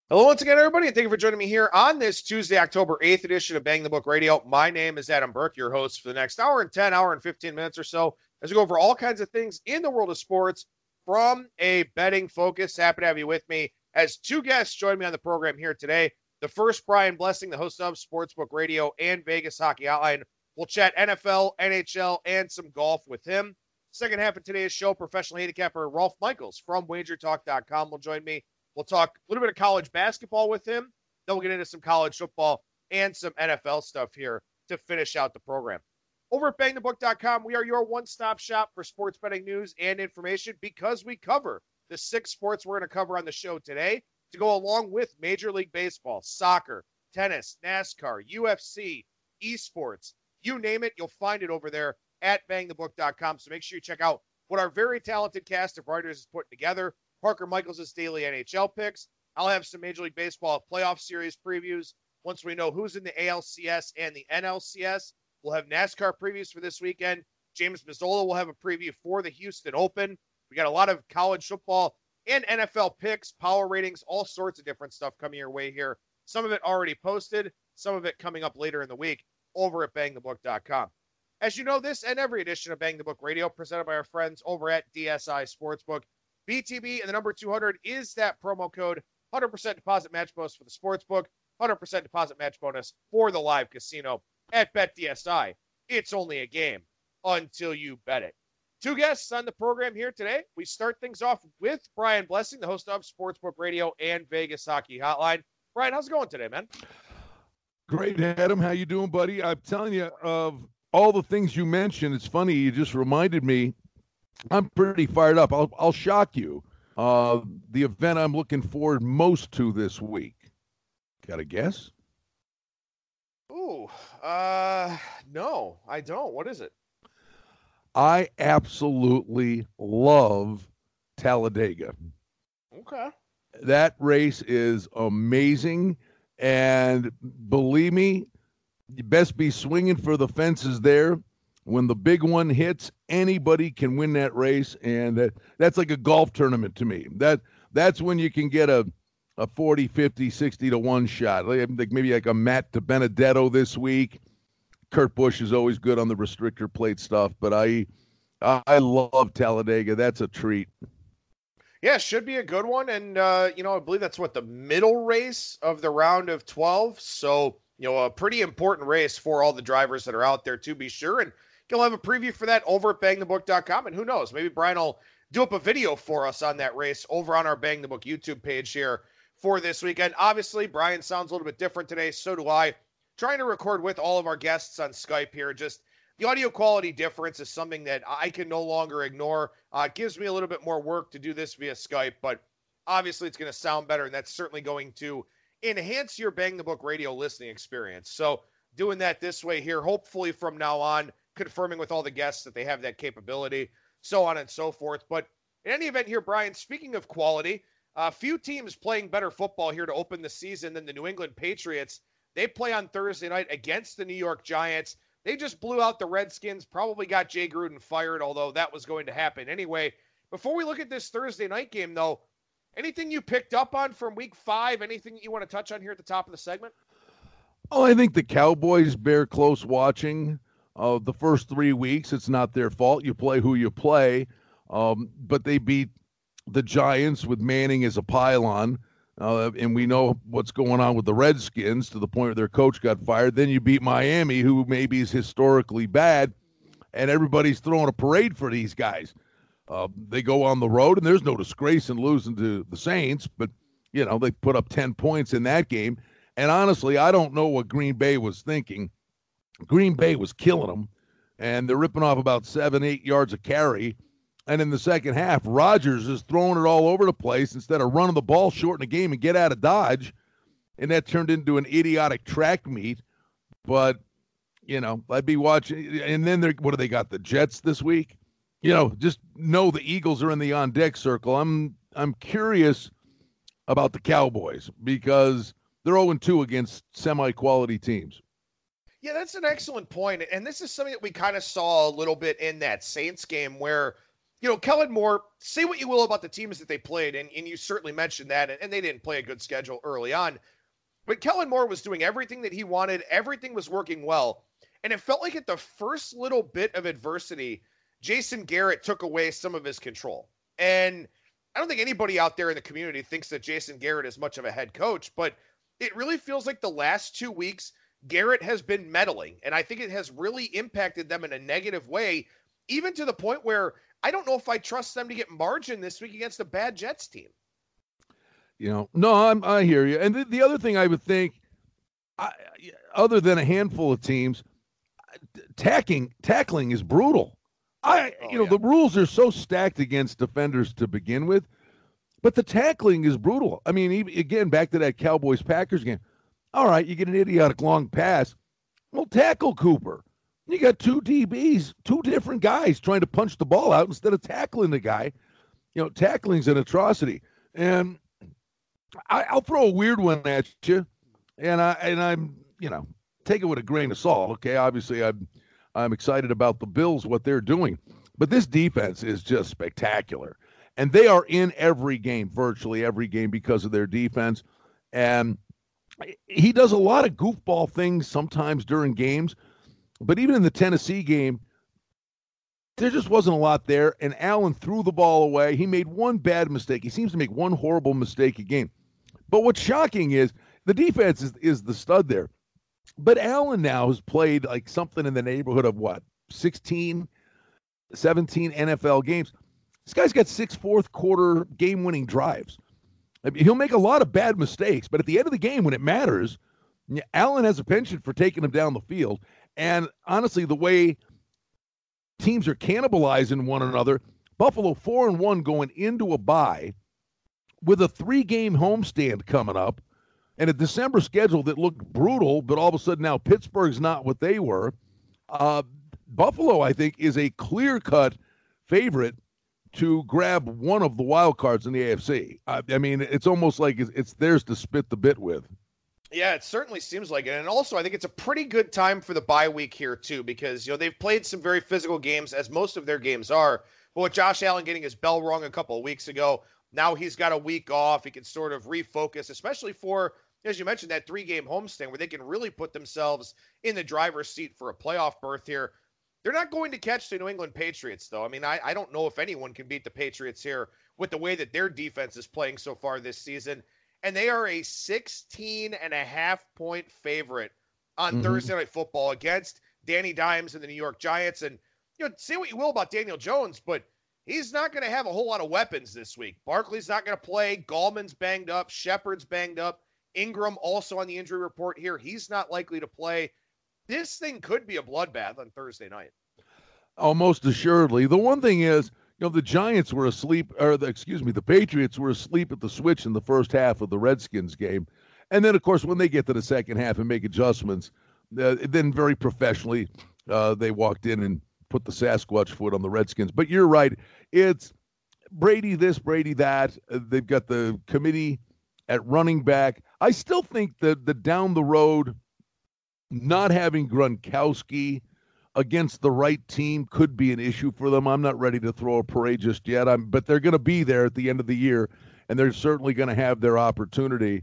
Hello once again, everybody, and thank you for joining me here on this Tuesday, October 8th edition of Bang the Book Radio. My name is Adam Burke, your host for the next hour and 15 minutes or so, as we go over all kinds of things in the world of sports from a betting focus. Happy to have you with me as two guests join me on the program here today. The first, Brian Blessing, the host of Sportsbook Radio and Vegas Hockey Hotline. We'll chat NFL, NHL, and some golf with him. Second half of today's show, professional handicapper Rolf Michaels from WagerTalk.com will join me. We'll talk a little bit of college basketball with him. Then we'll get into some college football and some NFL stuff here to finish out the program. Over at bangthebook.com, we are your one-stop shop for sports betting news and information because we cover the 6 sports we're going to cover on the show today to go along with Major League Baseball, soccer, tennis, NASCAR, UFC, esports. You name it, you'll find it over there at bangthebook.com. So make sure you check out what our very talented cast of writers is putting together. Parker Michaels' daily NHL picks. I'll have some Major League Baseball playoff series previews once we know who's in the ALCS and the NLCS. We'll have NASCAR previews for this weekend. James Mazzola will have a preview for the Houston Open. We got a lot of college football and NFL picks, power ratings, all sorts of different stuff coming your way here. Some of it already posted, some of it coming up later in the week over at bangthebook.com. As you know, this and every edition of Bang the Book Radio presented by our friends over at DSI Sportsbook. BTB and the number 200 is that promo code. 100% deposit match bonus for the sportsbook. 100% deposit match bonus for the live casino at BetDSI. It's only a game until you bet it. Two guests on the program here today. We start things off with Brian Blessing, the host of Sportsbook Radio and Vegas Hockey Hotline. Brian, how's it going today, man? Great, Adam. How you doing, buddy? I'm telling you, of all the things you mentioned, it's funny, you just reminded me, I'm pretty fired up. I'll shock you. The event I'm looking forward most to this week. Got a guess? Ooh, no, I don't. What is it? I absolutely love Talladega. Okay. That race is amazing. And believe me, you best be swinging for the fences there. When the big one hits, anybody can win that race, and that's like a golf tournament to me. That's when you can get a 40, 50, 60 to 1 shot. Like maybe like a Matt DiBenedetto this week. Kurt Busch is always good on the restrictor plate stuff, but I love Talladega. That's a treat. Yeah, should be a good one. And, I believe that's the middle race of the round of 12. So, a pretty important race for all the drivers that are out there to be sure. And you'll have a preview for that over at bangthebook.com. And who knows, maybe Brian will do up a video for us on that race over on our Bang the Book YouTube page here for this weekend. Obviously, Brian sounds a little bit different today. So do I. Trying to record with all of our guests on Skype here. Just the audio quality difference is something that I can no longer ignore. It gives me a little bit more work to do this via Skype, but obviously it's going to sound better, and that's certainly going to enhance your Bang the Book radio listening experience. So doing that this way here, hopefully from now on, confirming with all the guests that they have that capability, so on and so forth. But in any event here, Brian, speaking of quality, a few teams playing better football here to open the season than the New England Patriots. They play on Thursday night against the New York Giants. They just blew out the Redskins, probably got Jay Gruden fired, although that was going to happen anyway. Before we look at this Thursday night game, though, anything you picked up on from week 5? Anything you want to touch on here at the top of the segment? Oh, I think the Cowboys bear close watching. The first 3 weeks, it's not their fault. You play who you play. But they beat the Giants with Manning as a pylon. And we know what's going on with the Redskins to the point where their coach got fired. Then you beat Miami, who maybe is historically bad, and everybody's throwing a parade for these guys. They go on the road, and there's no disgrace in losing to the Saints, but, they put up 10 points in that game. And honestly, I don't know what Green Bay was thinking. Green Bay was killing them, and they're ripping off about 7-8 yards a carry. And in the second half, Rodgers is throwing it all over the place instead of running the ball short in the game and get out of Dodge. And that turned into an idiotic track meet. But, I'd be watching. And then what do they got? The Jets this week? Just know the Eagles are in the on-deck circle. I'm curious about the Cowboys because they're 0-2 against semi-quality teams. Yeah, that's an excellent point. And this is something that we kind of saw a little bit in that Saints game where Kellen Moore, say what you will about the teams that they played, and you certainly mentioned that, and they didn't play a good schedule early on. But Kellen Moore was doing everything that he wanted. Everything was working well. And it felt like at the first little bit of adversity, Jason Garrett took away some of his control. And I don't think anybody out there in the community thinks that Jason Garrett is much of a head coach, but it really feels like the last 2 weeks, Garrett has been meddling. And I think it has really impacted them in a negative way, even to the point where I don't know if I trust them to get margin this week against a bad Jets team. No, I hear you. And the other thing I would think, other than a handful of teams, tackling is brutal. The rules are so stacked against defenders to begin with, but the tackling is brutal. I mean, again, back to that Cowboys-Packers game. All right, you get an idiotic long pass. Well, tackle Cooper. You got two DBs, two different guys trying to punch the ball out instead of tackling the guy. Tackling's an atrocity. And I'll throw a weird one at you, and I'm take it with a grain of salt. Okay, obviously I'm excited about the Bills, what they're doing, but this defense is just spectacular, and they are in every game, virtually every game, because of their defense. And he does a lot of goofball things sometimes during games, but even in the Tennessee game, there just wasn't a lot there, and Allen threw the ball away. He made one bad mistake. He seems to make one horrible mistake a game. But what's shocking is the defense is the stud there. But Allen now has played like something in the neighborhood of 16, 17 NFL games. This guy's got 6 fourth-quarter game-winning drives. I mean, he'll make a lot of bad mistakes, but at the end of the game, when it matters, Allen has a penchant for taking him down the field. And honestly, the way teams are cannibalizing one another, Buffalo 4-1 going into a bye with a 3-game homestand coming up and a December schedule that looked brutal, but all of a sudden now Pittsburgh's not what they were. Buffalo, I think, is a clear-cut favorite to grab one of the wild cards in the AFC. I mean, it's almost like it's theirs to spit the bit with. Yeah, it certainly seems like it. And also, I think it's a pretty good time for the bye week here, too, because, they've played some very physical games, as most of their games are. But with Josh Allen getting his bell rung a couple of weeks ago, now he's got a week off. He can sort of refocus, especially for, as you mentioned, that 3-game homestand where they can really put themselves in the driver's seat for a playoff berth here. They're not going to catch the New England Patriots, though. I mean, I don't know if anyone can beat the Patriots here with the way that their defense is playing so far this season. And they are a 16.5-point favorite on Thursday Night Football against Danny Dimes and the New York Giants. And, say what you will about Daniel Jones, but he's not going to have a whole lot of weapons this week. Barkley's not going to play. Gallman's banged up. Shepard's banged up. Ingram also on the injury report here. He's not likely to play. This thing could be a bloodbath on Thursday night. Oh, most assuredly. The one thing is, the Giants were asleep, the Patriots were asleep at the switch in the first half of the Redskins game. And then, of course, when they get to the second half and make adjustments, then very professionally, they walked in and put the Sasquatch foot on the Redskins. But you're right. It's Brady this, Brady that. They've got the committee at running back. I still think that the down the road, not having Gronkowski against the right team could be an issue for them. I'm not ready to throw a parade just yet. But they're going to be there at the end of the year, and they're certainly going to have their opportunity.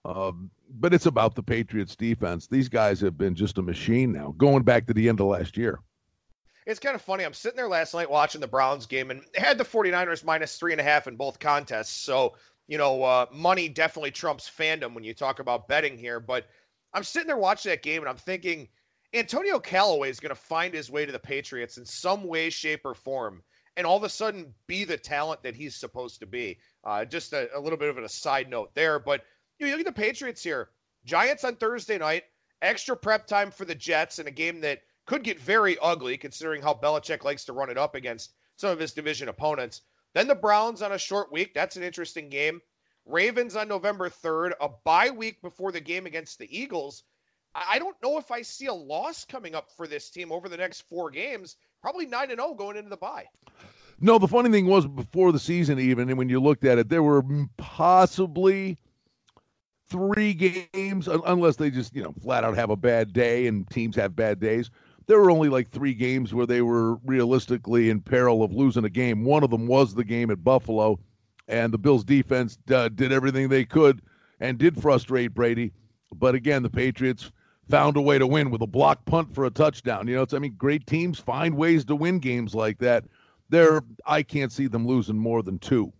But it's about the Patriots defense. These guys have been just a machine now, going back to the end of last year. It's kind of funny. I'm sitting there last night watching the Browns game, and they had the 49ers minus 3.5 in both contests. So, money definitely trumps fandom when you talk about betting here. But I'm sitting there watching that game, and I'm thinking, Antonio Callaway is going to find his way to the Patriots in some way, shape, or form, and all of a sudden be the talent that he's supposed to be. Just a little bit of an aside note there. But you look at the Patriots here. Giants on Thursday night, extra prep time for the Jets in a game that could get very ugly considering how Belichick likes to run it up against some of his division opponents. Then the Browns on a short week. That's an interesting game. Ravens on November 3rd, a bye week before the game against the Eagles. I don't know if I see a loss coming up for this team over the next 4 games. Probably 9-0 going into the bye. No, the funny thing was before the season even, and when you looked at it, there were possibly 3 games, unless they just, flat out have a bad day, and teams have bad days. there were only like 3 games where they were realistically in peril of losing a game. One of them was the game at Buffalo, and the Bills defense did everything they could and did frustrate Brady. But again, the Patriots found a way to win with a block punt for a touchdown. Great teams find ways to win games like that. I can't see them losing more than 2.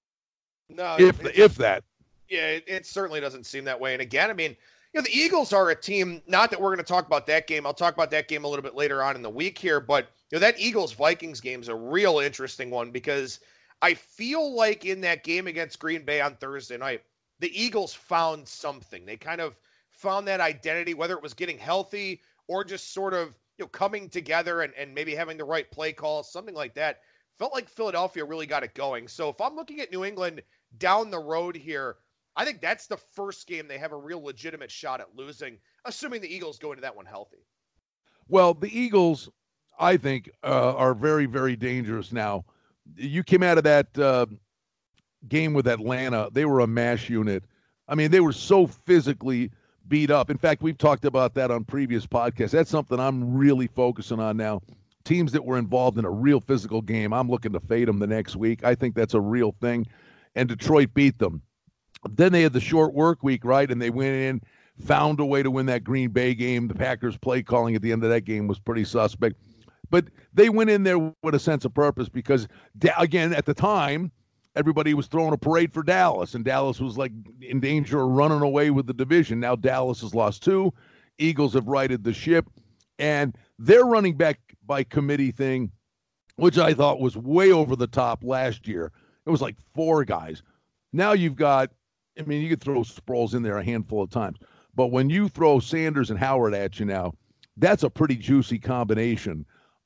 No, if that. Yeah, it certainly doesn't seem that way. And again, the Eagles are a team, not that we're going to talk about that game. I'll talk about that game a little bit later on in the week here, but that Eagles-Vikings game is a real interesting one because I feel like in that game against Green Bay on Thursday night, the Eagles found something. They kind of found that identity, whether it was getting healthy or just sort of coming together and maybe having the right play calls, something like that. Felt like Philadelphia really got it going. So if I'm looking at New England down the road here, I think that's the first game they have a real legitimate shot at losing, assuming the Eagles go into that one healthy. Well, the Eagles, I think, are very, very dangerous now. You came out of that game with Atlanta. They were a mash unit. They were so physically beat up. In fact, we've talked about that on previous podcasts. That's something I'm really focusing on now. Teams that were involved in a real physical game, I'm looking to fade them the next week. I think that's a real thing. And Detroit beat them. Then they had the short work week, right? And they went in, found a way to win that Green Bay game. The Packers play calling at the end of that game was pretty suspect. But they went in there with a sense of purpose because, again, at the time, everybody was throwing a parade for Dallas, and Dallas was like in danger of running away with the division. Now Dallas has lost 2. Eagles have righted the ship, and their running back by committee thing, which I thought was way over the top last year. It was like 4 guys. Now you've got, you could throw Sproles in there a handful of times, but when you throw Sanders and Howard at you now, that's a pretty juicy combination.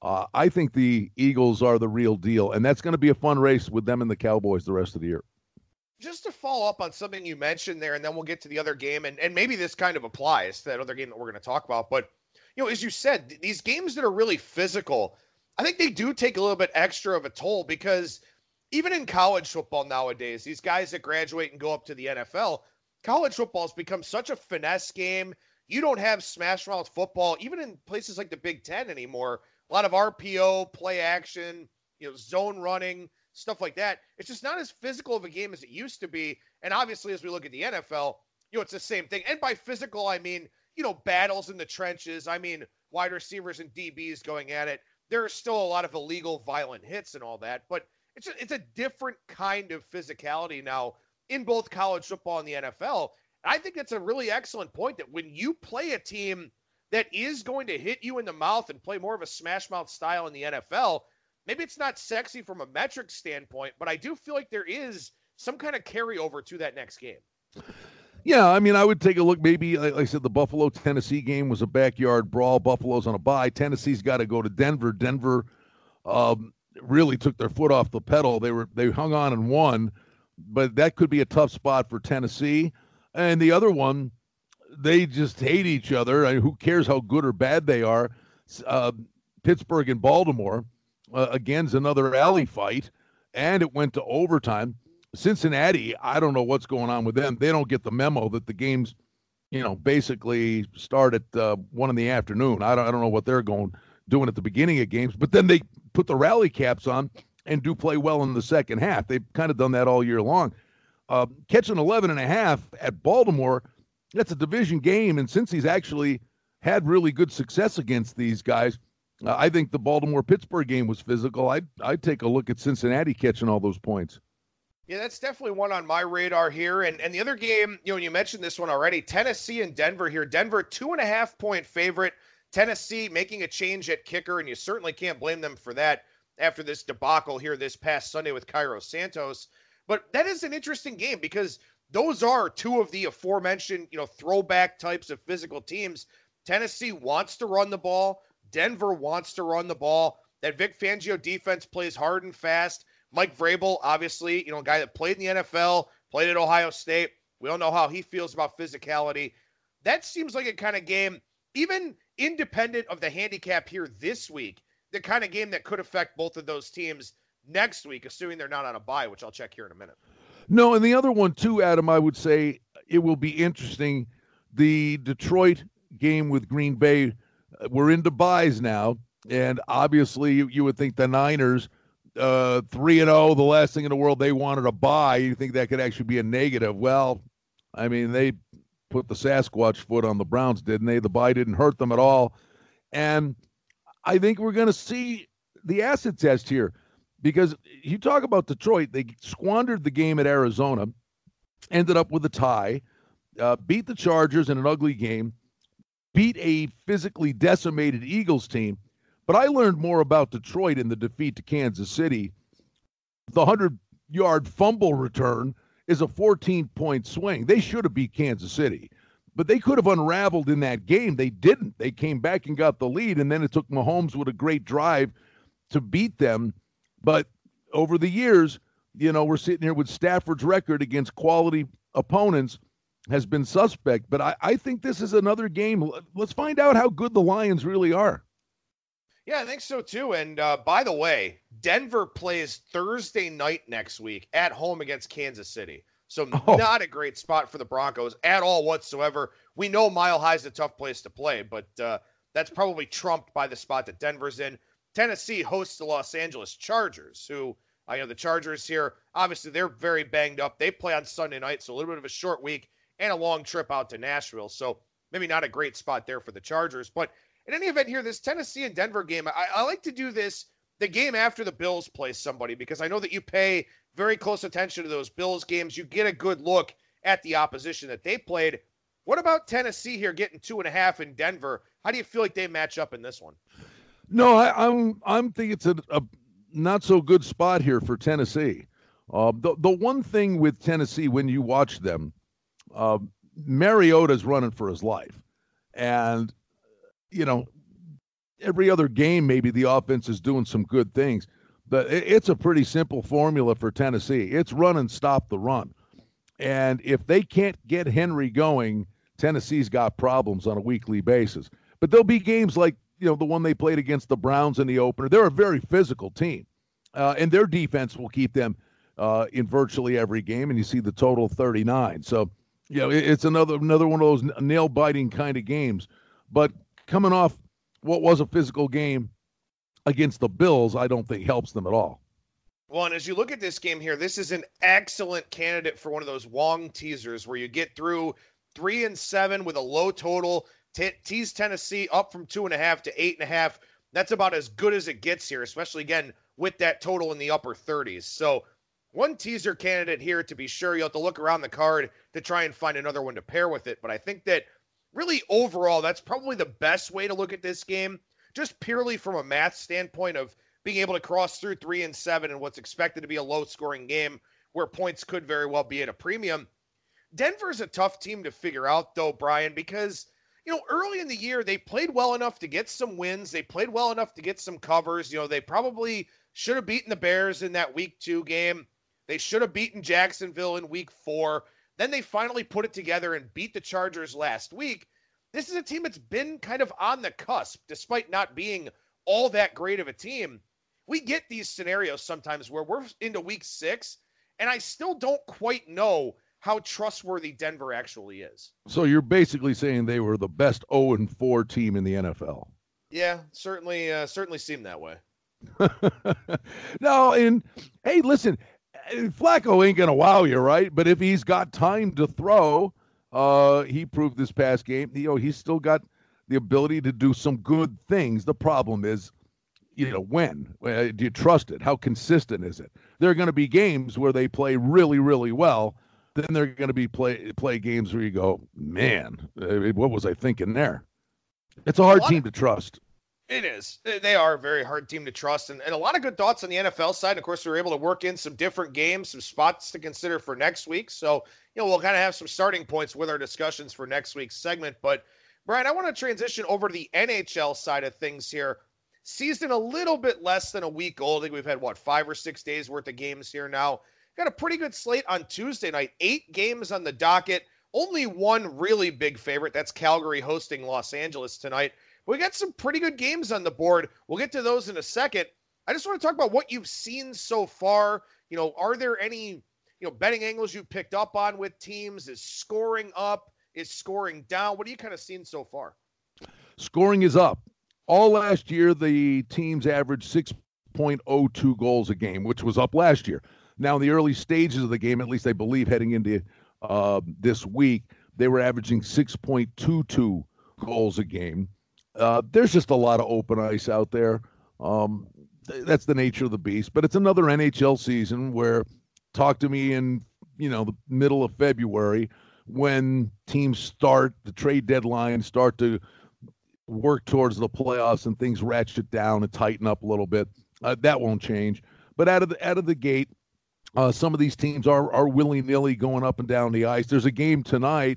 I think the Eagles are the real deal, and that's going to be a fun race with them and the Cowboys the rest of the year. Just to follow up on something you mentioned there, and then we'll get to the other game, and maybe this kind of applies to that other game that we're going to talk about. But, as you said, these games that are really physical, I think they do take a little bit extra of a toll because even in college football nowadays, these guys that graduate and go up to the NFL, college football has become such a finesse game. You don't have smash mouth football, even in places like the Big Ten anymore. A lot of RPO, play action, zone running, stuff like that. It's just not as physical of a game as it used to be. And obviously, as we look at the NFL, it's the same thing. And by physical, I mean, battles in the trenches. I mean, wide receivers and DBs going at it. There are still a lot of illegal, violent hits and all that. But it's a different kind of physicality now in both college football and the NFL. And I think that's a really excellent point that when you play a team that is going to hit you in the mouth and play more of a smash mouth style in the NFL, maybe it's not sexy from a metric standpoint, but I do feel like there is some kind of carryover to that next game. Yeah, I would take a look. Maybe, like I said, the Buffalo-Tennessee game was a backyard brawl. Buffalo's on a bye. Tennessee's got to go to Denver. Denver really took their foot off the pedal. They hung on and won, but that could be a tough spot for Tennessee. And the other one, they just hate each other. Who cares how good or bad they are? Pittsburgh and Baltimore, again's another alley fight, and it went to overtime. Cincinnati, I don't know what's going on with them. They don't get the memo that the games, basically start at 1 p.m. I don't know what they're doing at the beginning of games, but then they put the rally caps on and do play well in the second half. They've kind of done that all year long. Catching 11.5 at Baltimore, that's a division game, and since he's actually had really good success against these guys, I think the Baltimore-Pittsburgh game was physical. I'd take a look at Cincinnati catching all those points. Yeah, that's definitely one on my radar here. And the other game, you mentioned this one already, Tennessee and Denver here. Denver, 2.5-point favorite. Tennessee making a change at kicker, and you certainly can't blame them for that after this debacle here this past Sunday with Cairo Santos. But that is an interesting game because those are 2 of the aforementioned, throwback types of physical teams. Tennessee wants to run the ball. Denver wants to run the ball. That Vic Fangio defense plays hard and fast. Mike Vrabel, obviously, a guy that played in the NFL, played at Ohio State. We all know how he feels about physicality. That seems like a kind of game, even independent of the handicap here this week, the kind of game that could affect both of those teams next week, assuming they're not on a bye, which I'll check here in a minute. No, and the other one too, Adam, I would say it will be interesting. The Detroit game with Green Bay We're into buys now, and obviously you would think the Niners, 3-0, the last thing in the world they wanted to buy. You think that could actually be a negative? Well, I mean, they put the Sasquatch foot on the Browns, didn't they? The buy didn't hurt them at all, and I think we're going to see the acid test here, because you talk about Detroit, they squandered the game at Arizona, ended up with a tie, beat the Chargers in an ugly game, beat a physically decimated Eagles team. But I learned more about Detroit in the defeat to Kansas City. The 100-yard fumble return is a 14-point swing. They should have beat Kansas City, but they could have unraveled in that game. They didn't. They came back and got the lead, and then it took Mahomes with a great drive to beat them. But over the years, we're sitting here with Stafford's record against quality opponents has been suspect. But I think this is another game. Let's find out how good the Lions really are. Yeah, I think so too. And by the way, Denver plays Thursday night next week at home against Kansas City. So not a great spot for the Broncos at all whatsoever. We know Mile High is a tough place to play, but that's probably trumped by the spot that Denver's in. Tennessee hosts the Los Angeles Chargers, who, the Chargers here, obviously they're very banged up. They play on Sunday night, so a little bit of a short week and a long trip out to Nashville. So maybe not a great spot there for the Chargers. But in any event here, this Tennessee and Denver game, I like to do this the game after the Bills play somebody, because I know that you pay very close attention to those Bills games. You get a good look at the opposition that they played. What about Tennessee here getting 2.5 in Denver? How do you feel like they match up in this one? No, I'm thinking it's a not so good spot here for Tennessee. The one thing with Tennessee, when you watch them, Mariota's running for his life, and every other game maybe the offense is doing some good things, but it's a pretty simple formula for Tennessee. It's run and stop the run, and if they can't get Henry going, Tennessee's got problems on a weekly basis. But there'll be games like the one they played against the Browns in the opener. They're a very physical team, and their defense will keep them in virtually every game, and you see the total 39. So, it's another one of those nail-biting kind of games. But coming off what was a physical game against the Bills, I don't think helps them at all. Well, and as you look at this game here, this is an excellent candidate for one of those Wong teasers where you get through 3-7 with a low total, tease Tennessee up from 2.5 to 8.5. That's about as good as it gets here, especially, again, with that total in the upper 30s. So one teaser candidate here to be sure. You'll have to look around the card to try and find another one to pair with it. But I think that really overall, that's probably the best way to look at this game, just purely from a math standpoint of being able to cross through 3-7 in what's expected to be a low-scoring game where points could very well be at a premium. Denver's a tough team to figure out, though, Brian, because early in the year, they played well enough to get some wins. They played well enough to get some covers. They probably should have beaten the Bears in that week 2 game. They should have beaten Jacksonville in week 4. Then they finally put it together and beat the Chargers last week. This is a team that's been kind of on the cusp, despite not being all that great of a team. We get these scenarios sometimes where we're into week 6, and I still don't quite know how trustworthy Denver actually is. So you're basically saying they were the best 0-4 team in the NFL. Yeah, certainly seemed that way. No, and hey, listen, Flacco ain't gonna wow you, right? But if he's got time to throw, he proved this past game, he's still got the ability to do some good things. The problem is, when do you trust it? How consistent is it? There are going to be games where they play really, really well. Then they're going to be play games where you go, man, what was I thinking there? It's a hard team to trust. It is. They are a very hard team to trust, and a lot of good thoughts on the NFL side. Of course, we were able to work in some different games, some spots to consider for next week. So, we'll kind of have some starting points with our discussions for next week's segment. But, Brian, I want to transition over to the NHL side of things here. Season a little bit less than a week old. I think we've had, 5 or 6 days worth of games here now. Got a pretty good slate on Tuesday night. 8 games on the docket. Only one really big favorite. That's Calgary hosting Los Angeles tonight. We got some pretty good games on the board. We'll get to those in a second. I just want to talk about what you've seen so far. Are there any, betting angles you picked up on with teams? Is scoring up? Is scoring down? What are you kind of seeing so far? Scoring is up. All last year, the teams averaged 6.02 goals a game, which was up last year. Now, in the early stages of the game, at least I believe heading into this week, they were averaging 6.22 goals a game. There's just a lot of open ice out there. That's the nature of the beast. But it's another NHL season where talk to me in the middle of February when teams start the trade deadline, start to work towards the playoffs and things ratchet down and tighten up a little bit. That won't change. But out of the gate, some of these teams are willy-nilly going up and down the ice. There's a game tonight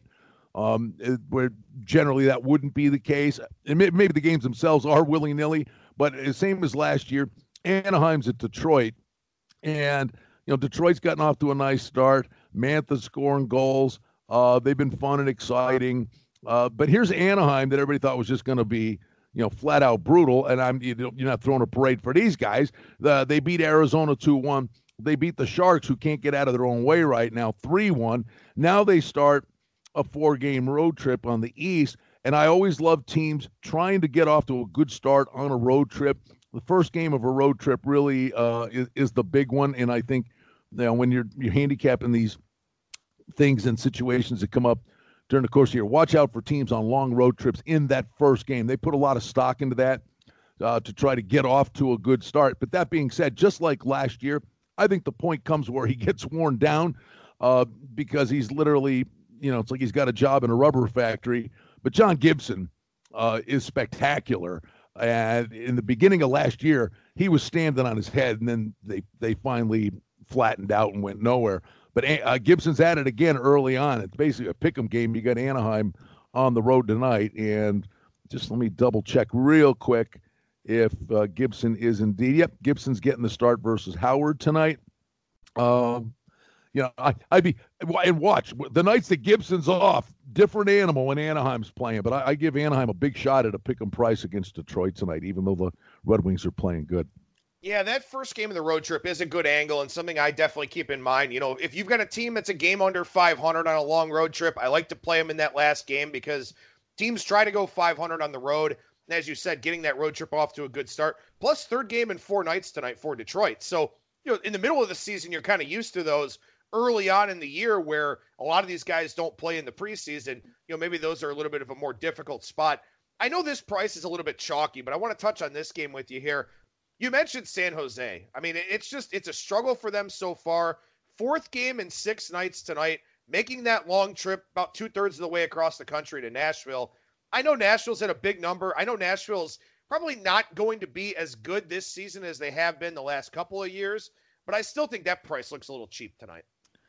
where generally that wouldn't be the case. And maybe the games themselves are willy-nilly, but the same as last year, Anaheim's at Detroit. And, Detroit's gotten off to a nice start. Mantha's scoring goals. They've been fun and exciting. But here's Anaheim that everybody thought was just going to be, flat out brutal. And you're not throwing a parade for these guys. They beat Arizona 2-1. They beat the Sharks, who can't get out of their own way right now, 3-1. Now they start a 4-game road trip on the East. And I always love teams trying to get off to a good start on a road trip. The first game of a road trip really is the big one. And I think when you're handicapping these things and situations that come up during the course of the year, watch out for teams on long road trips in that first game. They put a lot of stock into that to try to get off to a good start. But that being said, just like last year, I think the point comes where he gets worn down because he's literally, it's like he's got a job in a rubber factory. But John Gibson is spectacular. And in the beginning of last year, he was standing on his head, and then they finally flattened out and went nowhere. But Gibson's at it again early on. It's basically a pick'em game. You got Anaheim on the road tonight. And just let me double check real quick if Gibson is indeed. Yep, Gibson's getting the start versus Howard tonight. I'd be and watch the nights that Gibson's off. Different animal when Anaheim's playing, but I give Anaheim a big shot at a pick'em price against Detroit tonight, even though the Red Wings are playing good. Yeah, that first game of the road trip is a good angle and something I definitely keep in mind. If you've got a team that's a game under 500 on a long road trip, I like to play them in that last game because teams try to go 500 on the road. And as you said, getting that road trip off to a good start. Plus, third game in 4 nights tonight for Detroit. So, in the middle of the season, you're kind of used to those early on in the year where a lot of these guys don't play in the preseason. Maybe those are a little bit of a more difficult spot. I know this price is a little bit chalky, but I want to touch on this game with you here. You mentioned San Jose. I mean, it's a struggle for them so far. 4th game in 6 nights tonight, making that long trip about 2/3 of the way across the country to Nashville. I know Nashville's at a big number. I know Nashville's probably not going to be as good this season as they have been the last couple of years, but I still think that price looks a little cheap tonight.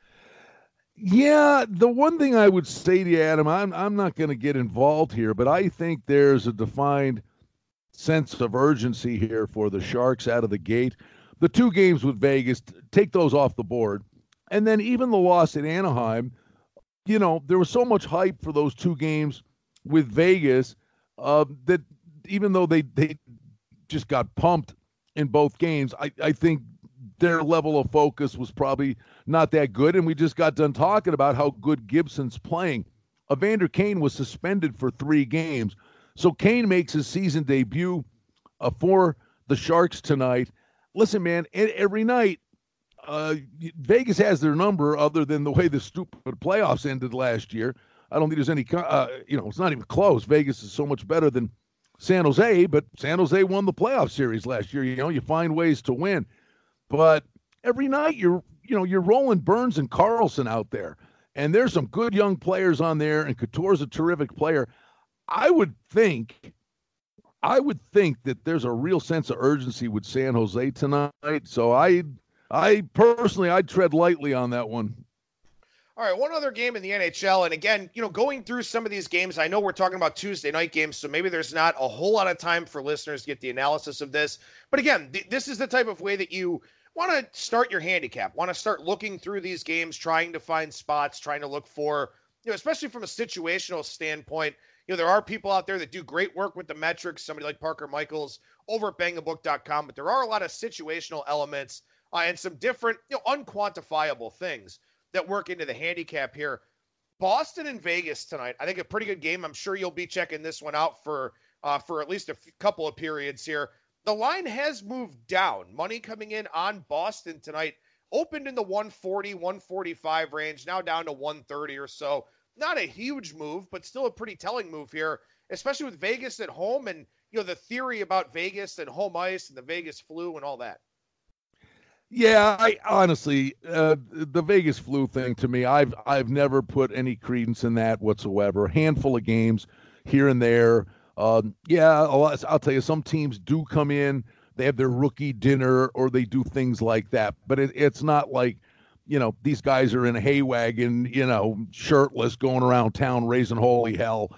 Yeah, the one thing I would say to you, Adam, I'm not going to get involved here, but I think there's a defined sense of urgency here for the Sharks out of the gate. The 2 games with Vegas, take those off the board. And then even the loss at Anaheim, there was so much hype for those 2 games with Vegas that even though they just got pumped in both games, I think their level of focus was probably not that good. And we just got done talking about how good Gibson's playing. Evander Kane was suspended for 3 games. So Kane makes his season debut for the Sharks tonight. Listen, man, every night, Vegas has their number other than the way the stupid playoffs ended last year. I don't think there's any, it's not even close. Vegas is so much better than San Jose, but San Jose won the playoff series last year. You find ways to win. But every night you're rolling Burns and Carlson out there. And there's some good young players on there, and Couture's a terrific player. I would think that there's a real sense of urgency with San Jose tonight. So I personally, I'd tread lightly on that one. All right, one other game in the NHL. And again, going through some of these games, I know we're talking about Tuesday night games, so maybe there's not a whole lot of time for listeners to get the analysis of this. But again, this is the type of way that you want to start your handicap, want to start looking through these games, trying to find spots, trying to look for, especially from a situational standpoint. There are people out there that do great work with the metrics, somebody like Parker Michaels over at bangthebook.com, but there are a lot of situational elements and some different, unquantifiable things that work into the handicap here. Boston and Vegas tonight, I think a pretty good game. I'm sure you'll be checking this one out for for at least a couple of periods here. The line has moved down. Money coming in on Boston tonight opened in the 140, 145 range, now down to 130 or so. Not a huge move, but still a pretty telling move here, especially with Vegas at home and the theory about Vegas and home ice and the Vegas flu and all that. Yeah, I honestly, the Vegas flu thing to me, I've never put any credence in that whatsoever. A handful of games here and there. Yeah, I'll tell you, some teams do come in, they have their rookie dinner, or they do things like that. But it's not like, these guys are in a hay wagon, shirtless, going around town raising holy hell.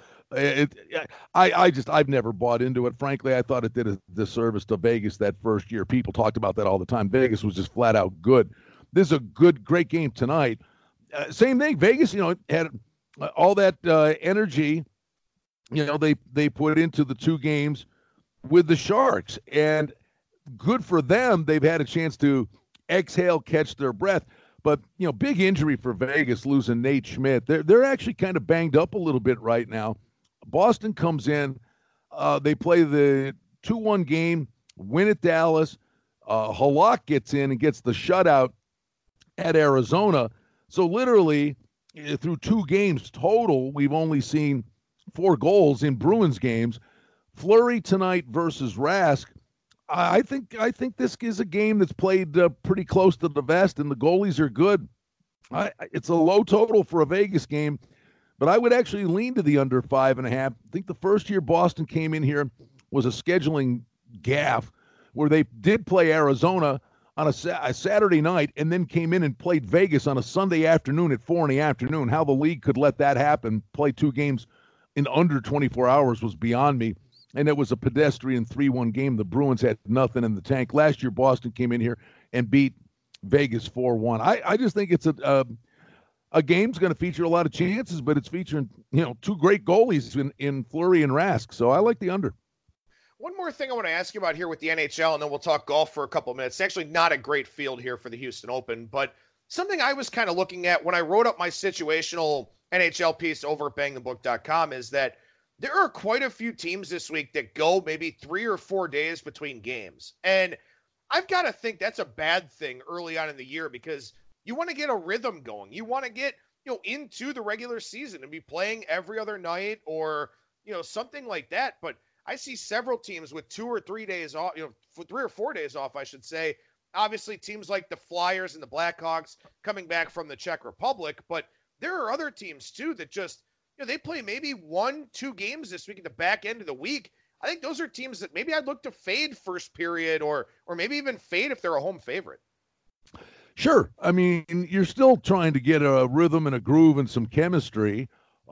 I've never bought into it. Frankly, I thought it did a disservice to Vegas that first year. People talked about that all the time. Vegas was just flat out good. This is a great game tonight. Same thing. Vegas, had all that energy, they put into the two games with the Sharks, and good for them. They've had a chance to exhale, catch their breath. But, big injury for Vegas, losing Nate Schmidt. They're actually kind of banged up a little bit right now. Boston comes in. They play the 2-1 game, win at Dallas. Halak gets in and gets the shutout at Arizona. So literally, through 2 games total, we've only seen 4 goals in Bruins games. Fleury tonight versus Rask. I think this is a game that's played pretty close to the vest, and the goalies are good. It's a low total for a Vegas game, but I would actually lean to the under 5.5. I think the first year Boston came in here was a scheduling gaffe where they did play Arizona on a Saturday night and then came in and played Vegas on a Sunday afternoon at 4 p.m. How the league could let that happen, play 2 games in under 24 hours, was beyond me. And it was a pedestrian 3-1 game. The Bruins had nothing in the tank. Last year, Boston came in here and beat Vegas 4-1. I just think it's a game's going to feature a lot of chances, but it's featuring 2 great goalies in Fleury and Rask. So I like the under. One more thing I want to ask you about here with the NHL, and then we'll talk golf for a couple of minutes. It's actually not a great field here for the Houston Open, but something I was kind of looking at when I wrote up my situational NHL piece over at bangthebook.com is that there are quite a few teams this week that go maybe 3 or 4 days between games. And I've got to think that's a bad thing early on in the year because you want to get a rhythm going. You want to get, into the regular season and be playing every other night or, something like that. But I see several teams with 2 or 3 days off, 3 or 4 days off, I should say. Obviously, teams like the Flyers and the Blackhawks coming back from the Czech Republic. But there are other teams, too, that just, they play maybe 1-2 games this week at the back end of the week. I think those are teams that maybe I'd look to fade first period or maybe even fade if they're a home favorite. Sure. I mean, you're still trying to get a rhythm and a groove and some chemistry,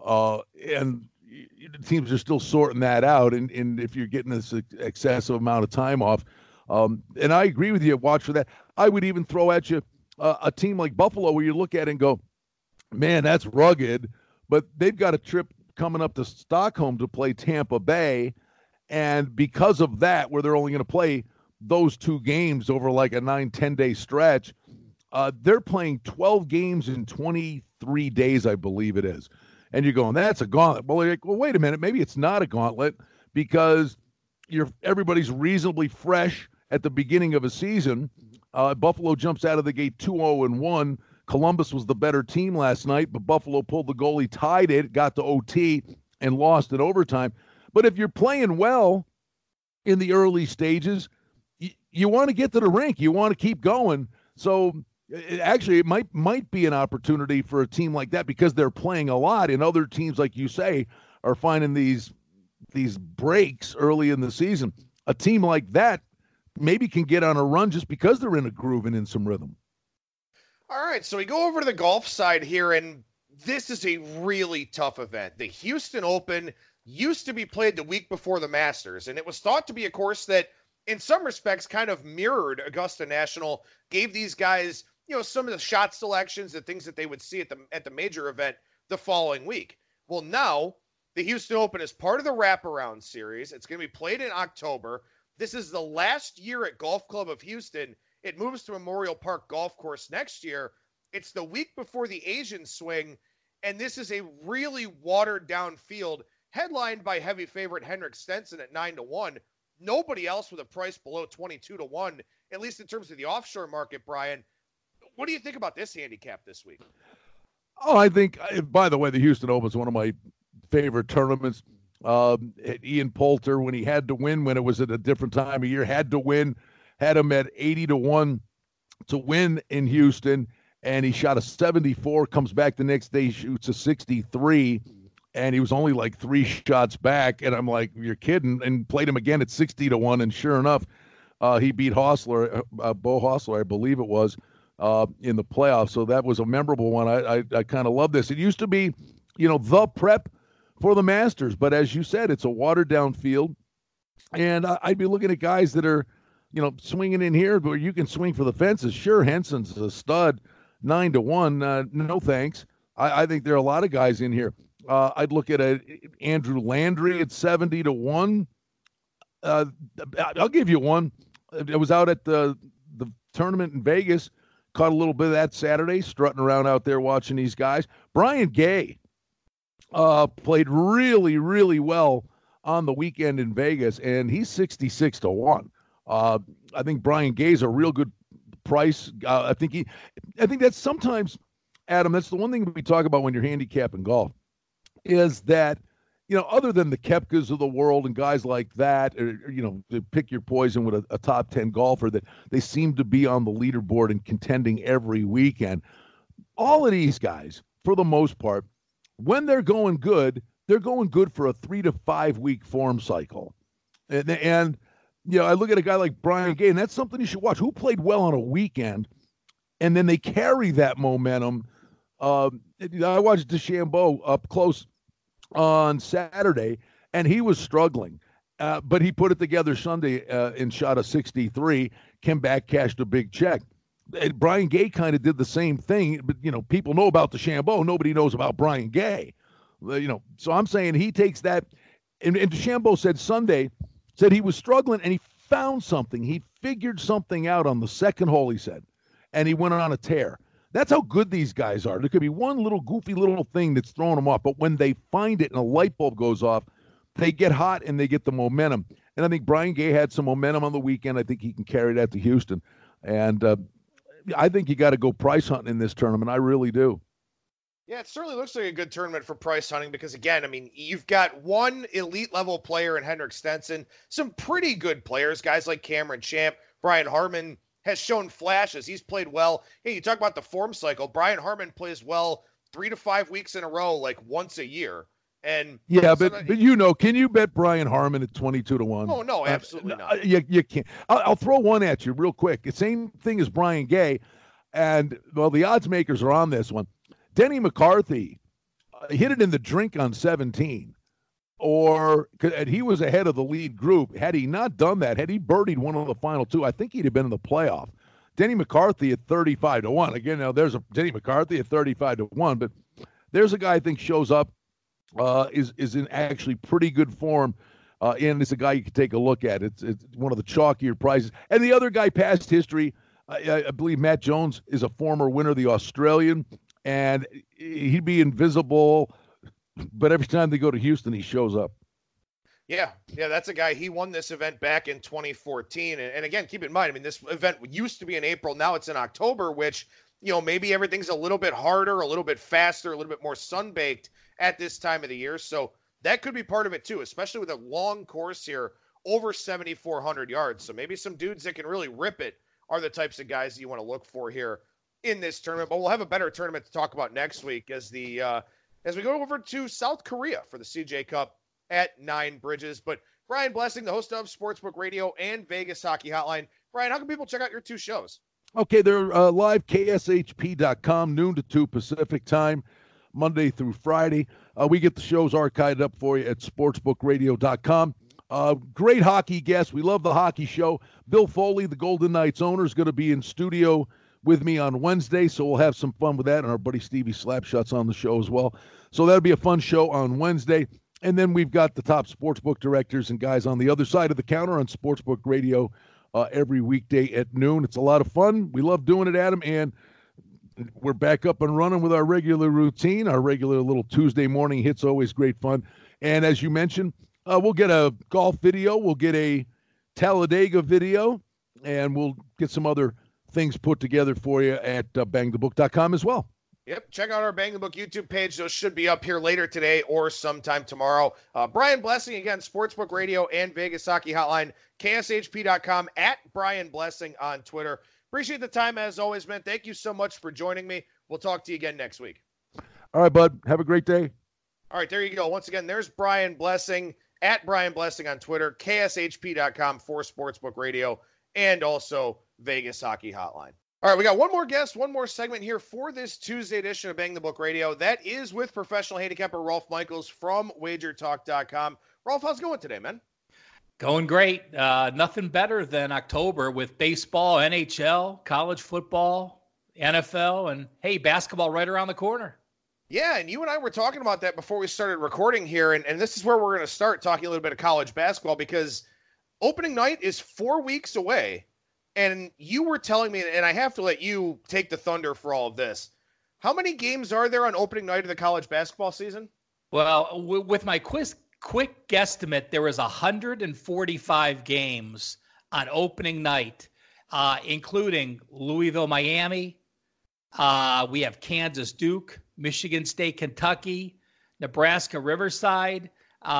and teams are still sorting that out. And if you're getting this excessive amount of time off, and I agree with you, watch for that. I would even throw at you a team like Buffalo where you look at it and go, man, that's rugged. But they've got a trip coming up to Stockholm to play Tampa Bay. And because of that, where they're only going to play those 2 games over like a 9-10 day stretch, they're playing 12 games in 23 days, I believe it is. And you're going, that's a gauntlet. Well, you're like, well, wait a minute. Maybe it's not a gauntlet because everybody's reasonably fresh at the beginning of a season. Buffalo jumps out of the gate 2-0-1. Columbus was the better team last night, but Buffalo pulled the goalie, tied it, got to OT, and lost in overtime. But if you're playing well in the early stages, you want to get to the rink. You want to keep going. So it might be an opportunity for a team like that because they're playing a lot, and other teams, like you say, are finding these breaks early in the season. A team like that maybe can get on a run just because they're in a groove and in some rhythm. All right, so we go over to the golf side here, and this is a really tough event. The Houston Open used to be played the week before the Masters, and it was thought to be a course that, in some respects, kind of mirrored Augusta National, gave these guys, some of the shot selections and things that they would see at the major event the following week. Well, now the Houston Open is part of the wraparound series. It's going to be played in October. This is the last year at Golf Club of Houston. It moves to Memorial Park Golf Course next year. It's the week before the Asian swing, and this is a really watered-down field headlined by heavy favorite Henrik Stenson at 9-1. Nobody else with a price below 22-1, at least in terms of the offshore market, Brian. What do you think about this handicap this week? Oh, I think, by the way, the Houston Open is one of my favorite tournaments. Ian Poulter, when he had to win, when it was at a different time of year, had to win, had him at 80-1 to win in Houston, and he shot a 74, comes back the next day, shoots a 63, and he was only like 3 shots back, and I'm like, you're kidding, and played him again at 60-1, and sure enough, he beat Hostler, Bo Hostler, I believe it was, in the playoffs. So that was a memorable one. I kind of love this. It used to be, the prep for the Masters, but as you said, it's a watered down field, and I'd be looking at guys that are, swinging in here where you can swing for the fences. Sure, Henson's a stud, 9-1. No thanks. I think there are a lot of guys in here. I'd look at Andrew Landry at 70-1. I'll give you one. I was out at the tournament in Vegas, caught a little bit of that Saturday, strutting around out there watching these guys. Brian Gay played really, really well on the weekend in Vegas, and he's 66-1. I think Brian Gay's a real good price. I think that's sometimes, Adam, that's the one thing we talk about when you're handicapping golf, is that, other than the Koepkas of the world and guys like that, or to pick your poison with a top 10 golfer, that they seem to be on the leaderboard and contending every weekend. All of these guys, for the most part, when they're going good for a 3 to 5 week form cycle. And I look at a guy like Brian Gay, and that's something you should watch. Who played well on a weekend, and then they carry that momentum. I watched DeChambeau up close on Saturday, and he was struggling. But he put it together Sunday and shot a 63, came back, cashed a big check. Brian Gay kind of did the same thing, but, people know about DeChambeau. Nobody knows about Brian Gay. So I'm saying he takes that, and DeChambeau said Sunday, said he was struggling, and he found something. He figured something out on the second hole, he said, and he went on a tear. That's how good these guys are. There could be one little goofy little thing that's throwing them off, but when they find it and a light bulb goes off, they get hot and they get the momentum. And I think Brian Gay had some momentum on the weekend. I think he can carry that to Houston. And I think you got to go price hunting in this tournament. I really do. Yeah, it certainly looks like a good tournament for price hunting because, again, you've got one elite-level player in Henrik Stenson, some pretty good players, guys like Cameron Champ. Brian Harman has shown flashes. He's played well. Hey, you talk about the form cycle. Brian Harman plays well 3 to 5 weeks in a row, like once a year. And yeah, but can you bet Brian Harman at 22-1? Oh, no, absolutely not. You can't. I'll throw one at you real quick. The same thing as Brian Gay, and, well, the odds makers are on this one. Denny McCarthy hit it in the drink on 17, and he was ahead of the lead group. Had he not done that, had he birdied one of the final 2, I think he'd have been in the playoff. Denny McCarthy at 35-1. Again, now there's a Denny McCarthy at 35-1, but there's a guy I think shows up, is in actually pretty good form, and it's a guy you can take a look at. It's one of the chalkier prizes. And the other guy, past history, I believe Matt Jones is a former winner of the Australian. And he'd be invisible, but every time they go to Houston, he shows up. Yeah, that's a guy. He won this event back in 2014. And again, keep in mind, this event used to be in April. Now it's in October, which, maybe everything's a little bit harder, a little bit faster, a little bit more sun-baked at this time of the year. So that could be part of it too, especially with a long course here, over 7,400 yards. So maybe some dudes that can really rip it are the types of guys that you want to look for here in this tournament. But we'll have a better tournament to talk about next week as we go over to South Korea for the CJ Cup at Nine Bridges. But Brian Blessing, the host of Sportsbook Radio and Vegas Hockey Hotline. Brian, how can people check out your 2 shows? Okay, they're live, kshp.com, noon to 2 Pacific time, Monday through Friday. We get the shows archived up for you at sportsbookradio.com. Great hockey guests. We love the hockey show. Bill Foley, the Golden Knights owner, is going to be in studio with me on Wednesday, so we'll have some fun with that, and our buddy Stevie Slapshot's on the show as well. So that'll be a fun show on Wednesday. And then we've got the top sportsbook directors and guys on the other side of the counter on Sportsbook Radio every weekday at noon. It's a lot of fun. We love doing it, Adam, and we're back up and running with our regular routine. Our regular little Tuesday morning hit's always great fun. And as you mentioned, we'll get a golf video, we'll get a Talladega video, and we'll get some other things put together for you at bangthebook.com as well. Yep, check out our Bang the Book YouTube page. Those should be up here later today or sometime tomorrow. Brian Blessing, again, Sportsbook Radio and Vegas Hockey Hotline, kshp.com, at Brian Blessing on Twitter. Appreciate the time as always, man. Thank you so much for joining me. We'll talk to you again next week. All right, bud. Have a great day. All right, there you go. Once again, there's Brian Blessing, at Brian Blessing on Twitter, kshp.com for Sportsbook Radio, and also Vegas Hockey Hotline. All right, we got one more guest, one more segment here for this Tuesday edition of Bang the Book Radio. That is with professional handicapper Rolf Michaels from WagerTalk.com. Rolf, how's it going today, man? Going great. Nothing better than October with baseball, NHL, college football, NFL, and, hey, basketball right around the corner. Yeah, and you and I were talking about that before we started recording here, and this is where we're going to start talking a little bit of college basketball because opening night is 4 weeks away. And you were telling me, and I have to let you take the thunder for all of this. How many games are there on opening night of the college basketball season? Well, with my quick guesstimate, there was 145 games on opening night, including Louisville, Miami. We have Kansas, Duke, Michigan State, Kentucky, Nebraska, Riverside.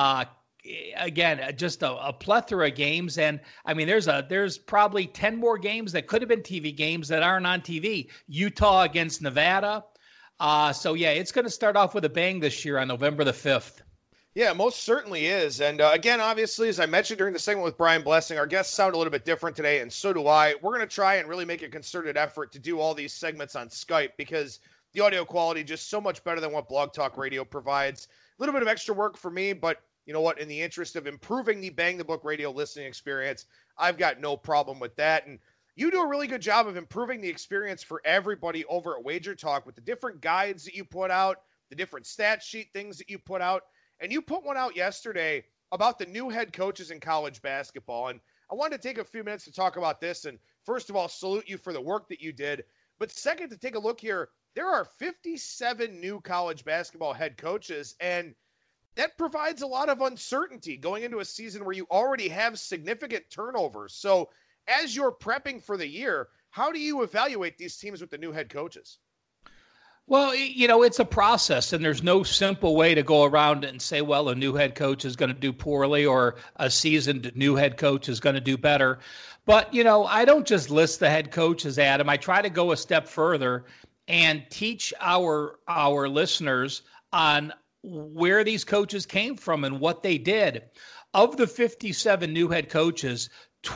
Again, just a plethora of games. And I mean, there's probably 10 more games that could have been TV games that aren't on TV. Utah against Nevada. So yeah, it's going to start off with a bang this year on November the 5th. Yeah, most certainly is. And again, obviously, as I mentioned during the segment with Brian Blessing, our guests sound a little bit different today, and so do I. We're going to try and really make a concerted effort to do all these segments on Skype because the audio quality just so much better than what Blog Talk Radio provides. A little bit of extra work for me, but you know what? In the interest of improving the Bang the Book Radio listening experience, I've got no problem with that. And you do a really good job of improving the experience for everybody over at Wager Talk with the different guides that you put out, the different stat sheet things that you put out. And you put one out yesterday about the new head coaches in college basketball. And I wanted to take a few minutes to talk about this. And first of all, salute you for the work that you did. But second, to take a look here, there are 57 new college basketball head coaches. And that provides a lot of uncertainty going into a season where you already have significant turnovers. So as you're prepping for the year, how do you evaluate these teams with the new head coaches? Well, you know, it's a process, and there's no simple way to go around and say, well, a new head coach is going to do poorly or a seasoned new head coach is going to do better. But, you know, I don't just list the head coaches, Adam. I try to go a step further and teach our listeners on where these coaches came from and what they did. Of the 57 new head coaches,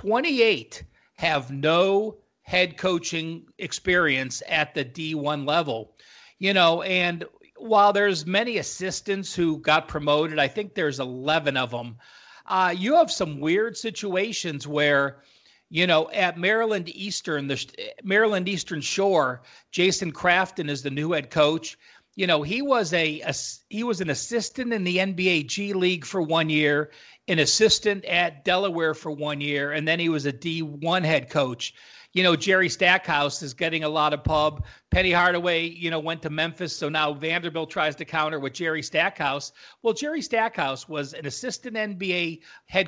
28 have no head coaching experience at the D1 level. You know, and while there's many assistants who got promoted, I think there's 11 of them. You have some weird situations where, you know, at Maryland Eastern, the Maryland Eastern Shore, Jason Crafton is the new head coach. You know, he was an assistant in the NBA G League for 1 year, an assistant at Delaware for 1 year, and then he was a D1 head coach. You know, Jerry Stackhouse is getting a lot of pub. Penny Hardaway, you know, went to Memphis. So now Vanderbilt tries to counter with Jerry Stackhouse. Well, Jerry Stackhouse was an assistant NBA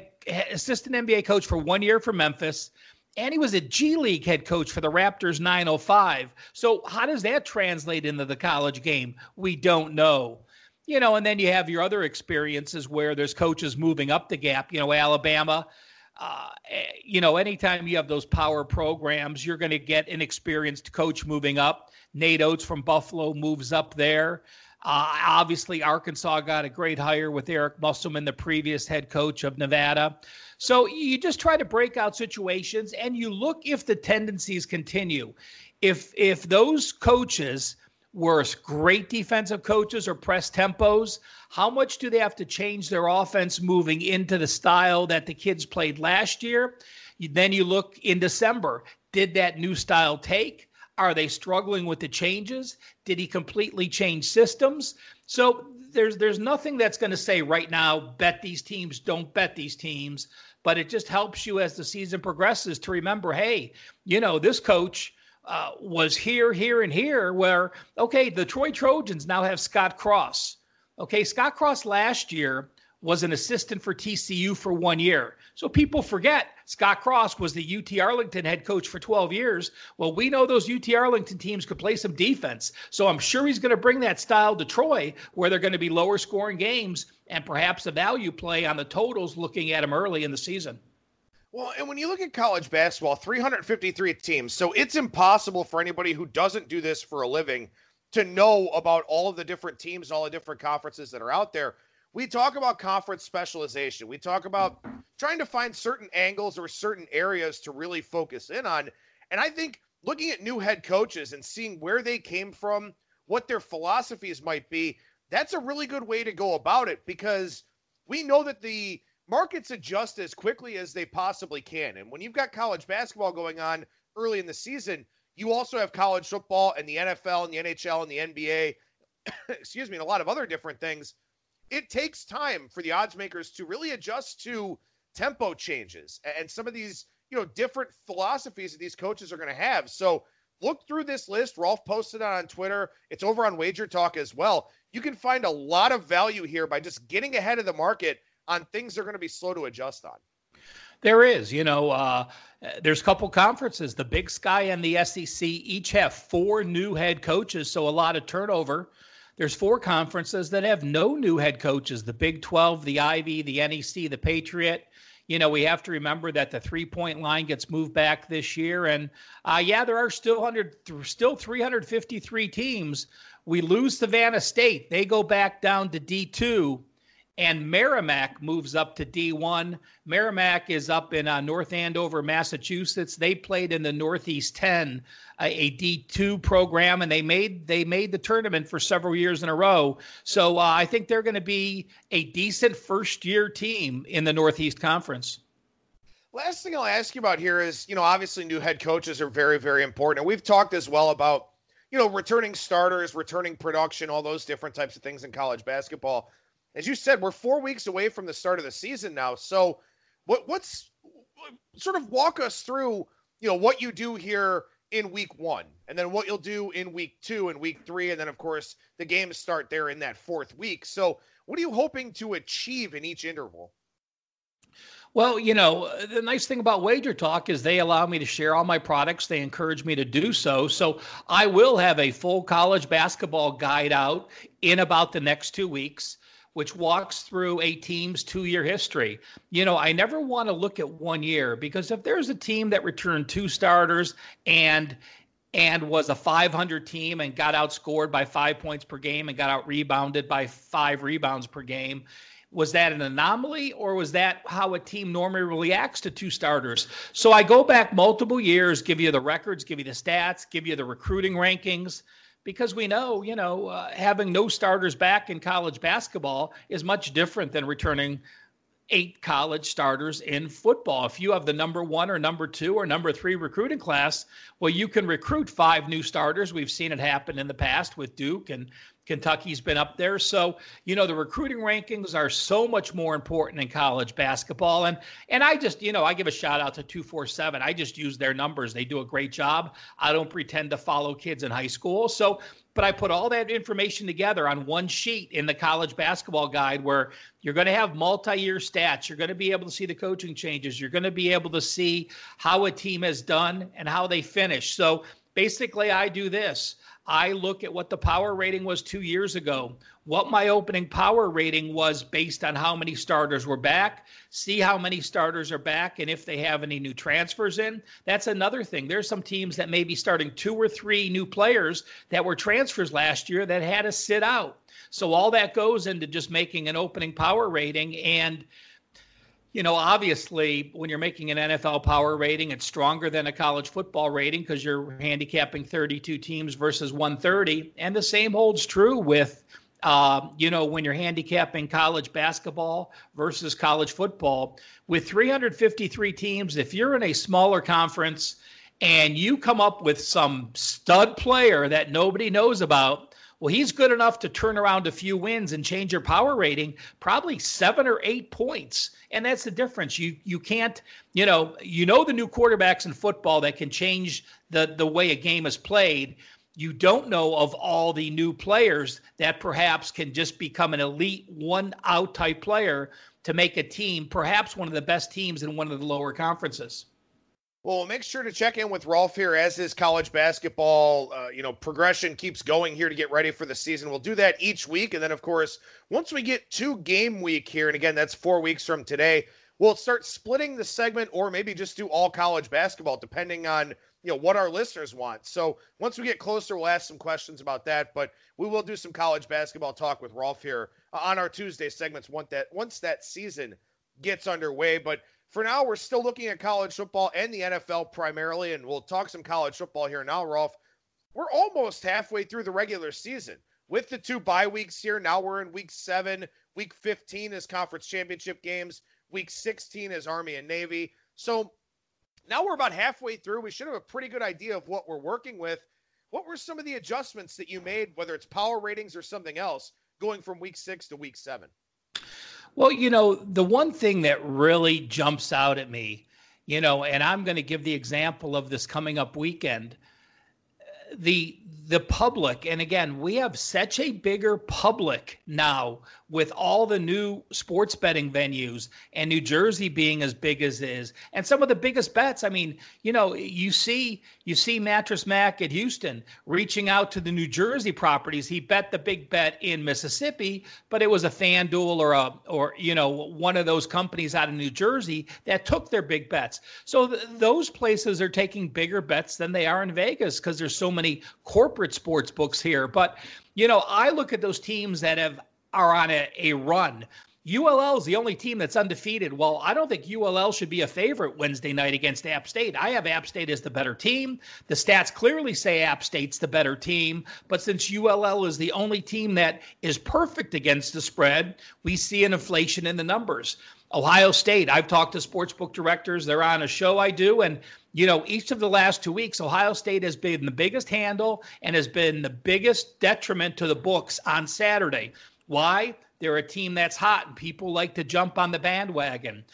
coach for 1 year for Memphis. And he was a G League head coach for the Raptors 905. So how does that translate into the college game? We don't know. You know, and then you have your other experiences where there's coaches moving up the gap. You know, Alabama. You know, anytime you have those power programs, you're going to get an experienced coach moving up. Nate Oates from Buffalo moves up there. Obviously, Arkansas got a great hire with Eric Musselman, the previous head coach of Nevada. So you just try to break out situations and you look if the tendencies continue. If those coaches were great defensive coaches or press tempos, how much do they have to change their offense moving into the style that the kids played last year? Then you look in December. Did that new style take? Are they struggling with the changes? Did he completely change systems? So there's nothing that's going to say right now, bet these teams, don't bet these teams. But it just helps you as the season progresses to remember, hey, you know, this coach was here, and here, where, okay, the Troy Trojans now have Scott Cross. Okay, Scott Cross last year was an assistant for TCU for 1 year. So people forget Scott Cross was the UT Arlington head coach for 12 years. Well, we know those UT Arlington teams could play some defense. So I'm sure he's going to bring that style to Troy, where they're going to be lower scoring games and perhaps a value play on the totals looking at him early in the season. Well, and when you look at college basketball, 353 teams. So it's impossible for anybody who doesn't do this for a living to know about all of the different teams, all the different conferences that are out there. We talk about conference specialization. We talk about trying to find certain angles or certain areas to really focus in on. And I think looking at new head coaches and seeing where they came from, what their philosophies might be, that's a really good way to go about it, because we know that the markets adjust as quickly as they possibly can. And when you've got college basketball going on early in the season, you also have college football and the NFL and the NHL and the NBA, excuse me, and a lot of other different things. It takes time for the odds makers to really adjust to tempo changes and some of these, different philosophies that these coaches are going to have. So look through this list. Rolf posted it on Twitter. It's over on Wager Talk as well. You can find a lot of value here by just getting ahead of the market on things they're going to be slow to adjust on. There is, there's a couple conferences. The Big Sky and the SEC each have 4 new head coaches, so a lot of turnover. There's 4 conferences that have no new head coaches: the Big 12, the Ivy, the NEC, the Patriot. We have to remember that the 3-point line gets moved back this year. And there are still 353 teams. We lose Savannah State. They go back down to D2. And Merrimack moves up to D1. Merrimack is up in North Andover, Massachusetts. They played in the Northeast 10, a D2 program, and they made the tournament for several years in a row. So I think they're going to be a decent first-year team in the Northeast Conference. Last thing I'll ask you about here is, obviously new head coaches are very, very important. And we've talked as well about, returning starters, returning production, all those different types of things in college basketball. As you said, we're 4 weeks away from the start of the season now. So what's sort of walk us through, what you do here in week 1, and then what you'll do in week 2 and week 3. And then of course the games start there in that 4th week. So what are you hoping to achieve in each interval? Well, the nice thing about Wager Talk is they allow me to share all my products. They encourage me to do so. So I will have a full college basketball guide out in about the next 2 weeks, which walks through a team's 2-year history. I never want to look at 1 year, because if there's a team that returned 2 starters and was a 500 team and got outscored by 5 points per game and got out rebounded by 5 rebounds per game, was that an anomaly, or was that how a team normally reacts to 2 starters? So I go back multiple years, give you the records, give you the stats, give you the recruiting rankings, because we know, having no starters back in college basketball is much different than returning 8 college starters in football. If you have the number 1 or number 2 or number 3 recruiting class, well, you can recruit 5 new starters. We've seen it happen in the past with Duke, and Kentucky's been up there. So, the recruiting rankings are so much more important in college basketball. And I just, I give a shout out to 247. I just use their numbers. They do a great job. I don't pretend to follow kids in high school. So, but I put all that information together on one sheet in the college basketball guide, where you're going to have multi-year stats. You're going to be able to see the coaching changes. You're going to be able to see how a team has done and how they finish. So basically I do this. I look at what the power rating was 2 years ago, what my opening power rating was based on how many starters were back, see how many starters are back, and if they have any new transfers in. That's another thing. There's some teams that may be starting 2 or 3 new players that were transfers last year that had to sit out. So all that goes into just making an opening power rating. And obviously, when you're making an NFL power rating, it's stronger than a college football rating, because you're handicapping 32 teams versus 130. And the same holds true with, when you're handicapping college basketball versus college football. With 353 teams, if you're in a smaller conference and you come up with some stud player that nobody knows about, well, he's good enough to turn around a few wins and change your power rating probably 7 or 8 points. And that's the difference. You can't, the new quarterbacks in football that can change the way a game is played. you don't know of all the new players that perhaps can just become an elite one-out type player to make a team, perhaps one of the best teams in one of the lower conferences. Well, make sure to check in with Rolf here as his college basketball, progression keeps going here to get ready for the season. We'll do that each week. And then, of course, once we get to game week here, and again, that's 4 weeks from today, we'll start splitting the segment or maybe just do all college basketball, depending on, what our listeners want. So once we get closer, we'll ask some questions about that. But we will do some college basketball talk with Rolf here on our Tuesday segments once that season gets underway. But for now, we're still looking at college football and the NFL primarily, and we'll talk some college football here now, Rolf. We're almost halfway through the regular season. With the 2 bye weeks here, now we're in week 7. Week 15 is conference championship games. Week 16 is Army and Navy. So now we're about halfway through. We should have a pretty good idea of what we're working with. What were some of the adjustments that you made, whether it's power ratings or something else, going from week 6 to week 7? Well, the one thing that really jumps out at me, and I'm going to give the example of this coming up weekend, the public, and again, we have such a bigger public now with all the new sports betting venues and New Jersey being as big as it is, and some of the biggest bets. I mean, you see Mattress Mac at Houston reaching out to the New Jersey properties. He bet the big bet in Mississippi, but it was a FanDuel or one of those companies out of New Jersey that took their big bets. So those places are taking bigger bets than they are in Vegas because there's so many corporate sports books here. But I look at those teams that are on a run. ULL is the only team that's undefeated. Well, I don't think ULL should be a favorite Wednesday night against App State. I have App State as the better team. The stats clearly say App State's the better team. But since ULL is the only team that is perfect against the spread, we see an inflation in the numbers. Ohio State, I've talked to sportsbook directors. They're on a show I do. And, each of the last 2 weeks, Ohio State has been the biggest handle and has been the biggest detriment to the books on Saturday. Why? They're a team that's hot and people like to jump on the bandwagon.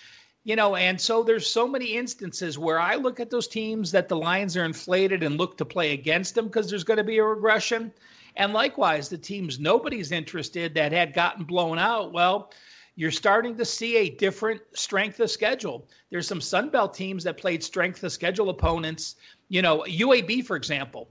And so there's so many instances where I look at those teams that the lines are inflated and look to play against them because there's going to be a regression. And likewise, the teams nobody's interested that had gotten blown out, well, you're starting to see a different strength of schedule. There's some Sun Belt teams that played strength of schedule opponents. UAB, for example.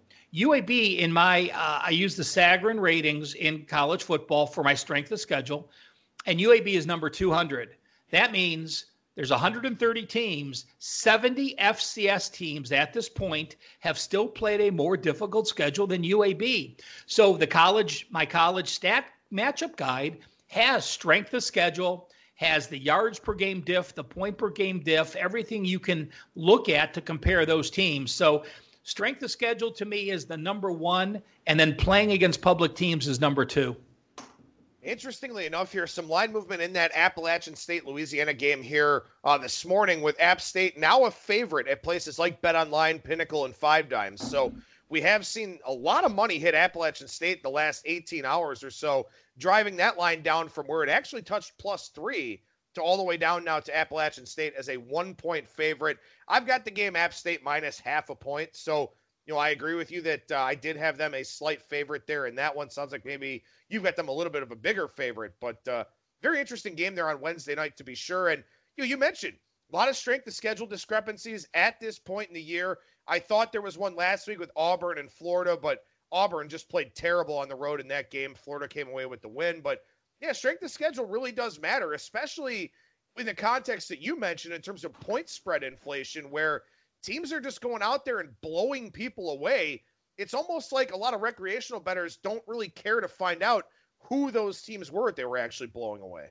UAB in I use the Sagarin ratings in college football for my strength of schedule, and UAB is number 200. That means there's 130 teams, 70 FCS teams at this point have still played a more difficult schedule than UAB. So my college stat matchup guide has strength of schedule, has the yards per game diff, the point per game diff, everything you can look at to compare those teams. So strength of schedule to me is the number 1, and then playing against public teams is number 2. Interestingly enough, here, some line movement in that Appalachian State-Louisiana game here this morning with App State now a favorite at places like BetOnline, Pinnacle, and Five Dimes. So we have seen a lot of money hit Appalachian State the last 18 hours or so, driving that line down from where it actually touched +3 to all the way down now to Appalachian State as a 1-point favorite. I've got the game App State minus half a point. So, I agree with you that I did have them a slight favorite there. And that one sounds like maybe you've got them a little bit of a bigger favorite, but very interesting game there on Wednesday night to be sure. And you mentioned a lot of strength of schedule discrepancies at this point in the year. I thought there was one last week with Auburn and Florida, but Auburn just played terrible on the road in that game. Florida came away with the win, but yeah, strength of schedule really does matter, especially in the context that you mentioned in terms of point spread inflation, where teams are just going out there and blowing people away. It's almost like a lot of recreational bettors don't really care to find out who those teams were that they were actually blowing away.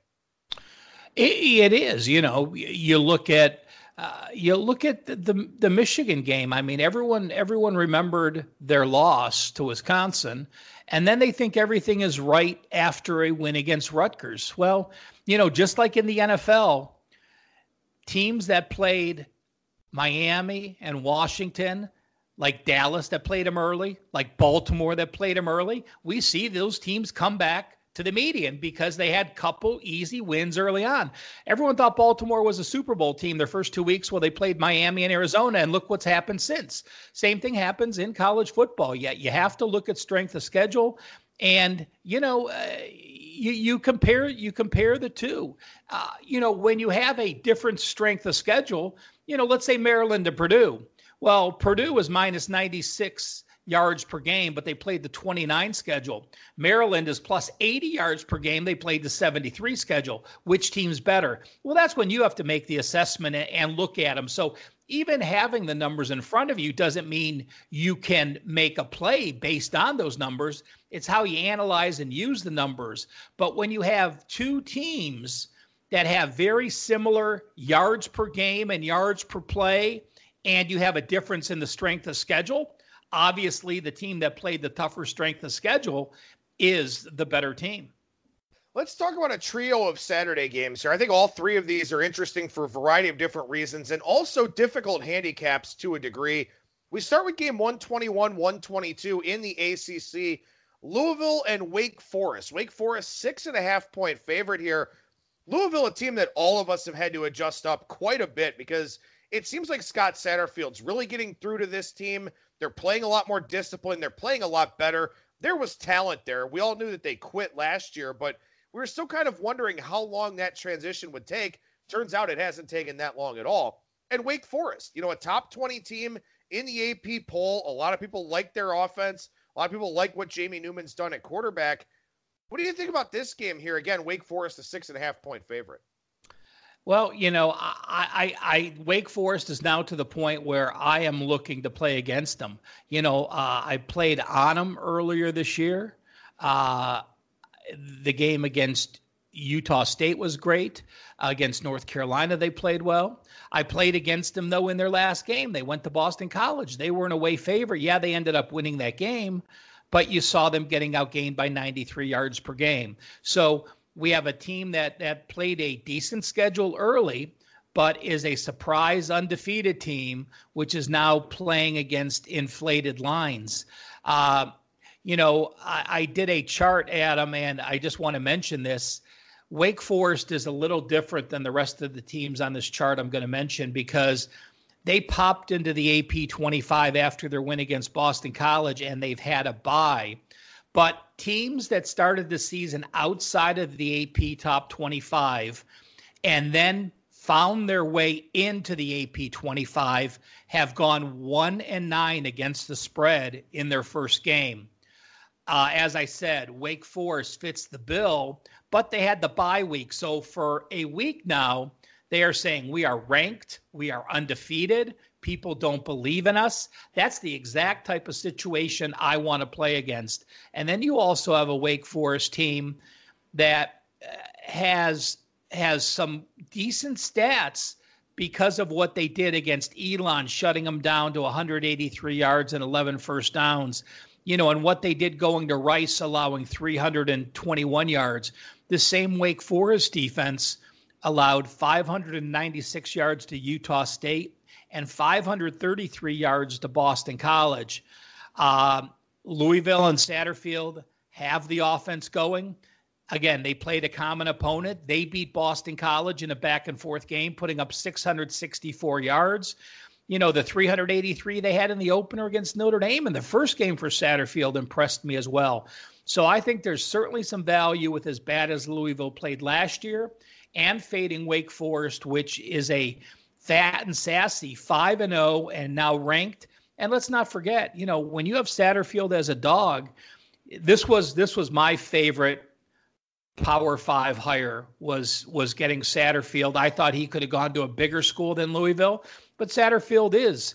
It is, you look at the Michigan game. I mean, everyone remembered their loss to Wisconsin, and then they think everything is right after a win against Rutgers. Well, just like in the NFL, teams that played Miami and Washington, like Dallas that played them early, like Baltimore that played them early, we see those teams come back to the median because they had a couple easy wins early on. Everyone thought Baltimore was a Super Bowl team their first 2 weeks while they played Miami and Arizona, and look what's happened since. Same thing happens in college football. Yet you have to look at strength of schedule, and you compare the two. When you have a different strength of schedule, let's say Maryland to Purdue. Well, Purdue was minus 96 yards per game, but they played the 29 schedule. Maryland is plus 80 yards per game. They played the 73 schedule. Which team's better? Well, that's when you have to make the assessment and look at them. So even having the numbers in front of you doesn't mean you can make a play based on those numbers. It's how you analyze and use the numbers. But when you have two teams that have very similar yards per game and yards per play, and you have a difference in the strength of schedule, obviously the team that played the tougher strength of schedule is the better team. Let's talk about a trio of Saturday games here. I think all three of these are interesting for a variety of different reasons and also difficult handicaps to a degree. We start with game 121, 122 in the ACC. Louisville and Wake Forest. Wake Forest, 6.5-point favorite here. Louisville, a team that all of us have had to adjust up quite a bit because it seems like Scott Satterfield's really getting through to this team. They're playing a lot more discipline. They're playing a lot better. There was talent there. We all knew that they quit last year, but we were still kind of wondering how long that transition would take. Turns out it hasn't taken that long at all. And Wake Forest, a top 20 team in the AP poll. A lot of people like their offense. A lot of people like what Jamie Newman's done at quarterback. What do you think about this game here? Again, Wake Forest, a 6.5-point favorite. Well, Wake Forest is now to the point where I am looking to play against them. I played on them earlier this year. The game against Utah State was great. Against North Carolina, they played well. I played against them, though, in their last game. They went to Boston College. They were an away favorite. Yeah, they ended up winning that game, but you saw them getting outgained by 93 yards per game. So we have a team that played a decent schedule early, but is a surprise undefeated team, which is now playing against inflated lines. I did a chart, Adam, and I just want to mention this. Wake Forest is a little different than the rest of the teams on this chart I'm going to mention because they popped into the AP 25 after their win against Boston College, and they've had a bye. But teams that started the season outside of the AP top 25 and then found their way into the AP 25 have gone 1-9 against the spread in their first game. As I said, Wake Forest fits the bill, but they had the bye week. So for a week now, they are saying we are ranked, we are undefeated, people don't believe in us. That's the exact type of situation I want to play against. And then you also have a Wake Forest team that has some decent stats because of what they did against Elon, shutting them down to 183 yards and 11 first downs. And what they did going to Rice, allowing 321 yards. The same Wake Forest defense allowed 596 yards to Utah State and 533 yards to Boston College. Louisville and Satterfield have the offense going. Again, they played a common opponent. They beat Boston College in a back-and-forth game, putting up 664 yards. The 383 they had in the opener against Notre Dame in the first game for Satterfield impressed me as well. So I think there's certainly some value with as bad as Louisville played last year and fading Wake Forest, which is a fat and sassy 5-0 and now ranked. And let's not forget, when you have Satterfield as a dog, this was my favorite Power 5 hire was getting Satterfield. I thought he could have gone to a bigger school than Louisville, but Satterfield is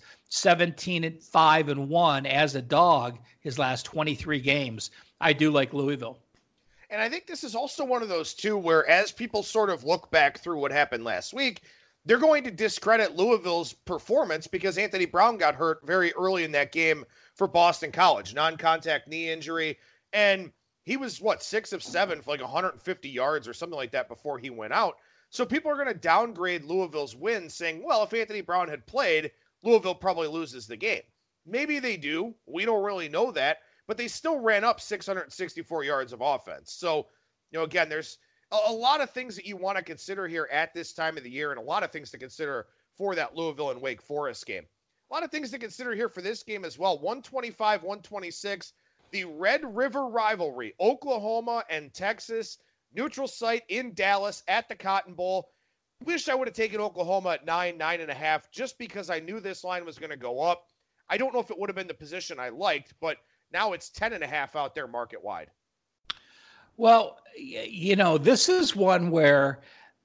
17-5-1 as a dog his last 23 games. I do like Louisville. And I think this is also one of those two where as people sort of look back through what happened last week, they're going to discredit Louisville's performance because Anthony Brown got hurt very early in that game for Boston College, non-contact knee injury. And he was, 6 of 7 for like 150 yards or something like that before he went out. So people are going to downgrade Louisville's win saying, well, if Anthony Brown had played, Louisville probably loses the game. Maybe they do. We don't really know that. But they still ran up 664 yards of offense. So Again, there's a lot of things that you want to consider here at this time of the year, and a lot of things to consider for that Louisville and Wake Forest game. A lot of things to consider here for this game as well. 125, 126, the Red River rivalry, Oklahoma and Texas, neutral site in Dallas at the Cotton Bowl. Wish I would have taken Oklahoma at 9.5, just because I knew this line was going to go up. I don't know if it would have been the position I liked, but now it's 10.5 out there market wide. Well, this is one where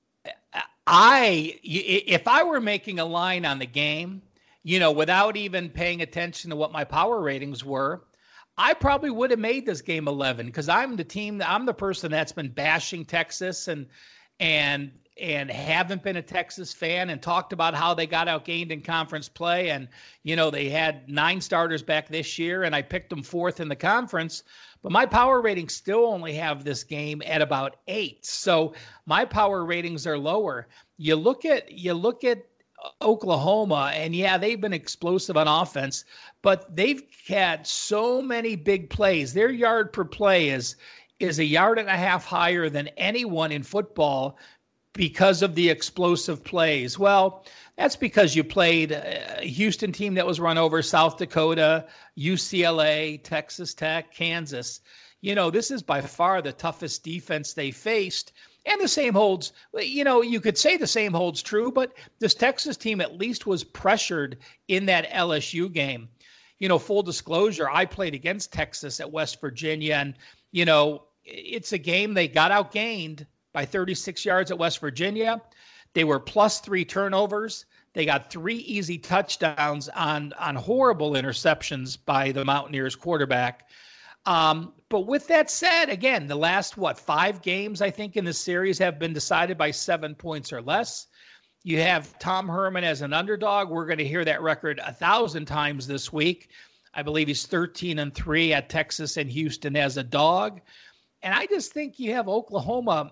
if I were making a line on the game, without even paying attention to what my power ratings were, I probably would have made this game 11, because I'm the person that's been bashing Texas and haven't been a Texas fan, and talked about how they got outgained in conference play. And, they had 9 starters back this year, and I picked them 4th in the conference. But my power ratings still only have this game at about 8. So my power ratings are lower. You look at Oklahoma, and they've been explosive on offense, but they've had so many big plays. Their yard per play is 1.5 yards higher than anyone in football because of the explosive plays. Well, that's because you played a Houston team that was run over, South Dakota, UCLA, Texas Tech, Kansas. This is by far the toughest defense they faced. And the same holds, you could say the same holds true, but this Texas team at least was pressured in that LSU game. Full disclosure, I played against Texas at West Virginia, and, it's a game they got outgained by 36 yards at West Virginia. They were +3 turnovers. They got 3 easy touchdowns on horrible interceptions by the Mountaineers quarterback. But with that said, again, the last, 5 games, I think, in the series have been decided by 7 points or less. You have Tom Herman as an underdog. We're going to hear that record 1,000 times this week. I believe he's 13-3 at Texas and Houston as a dog. And I just think you have Oklahoma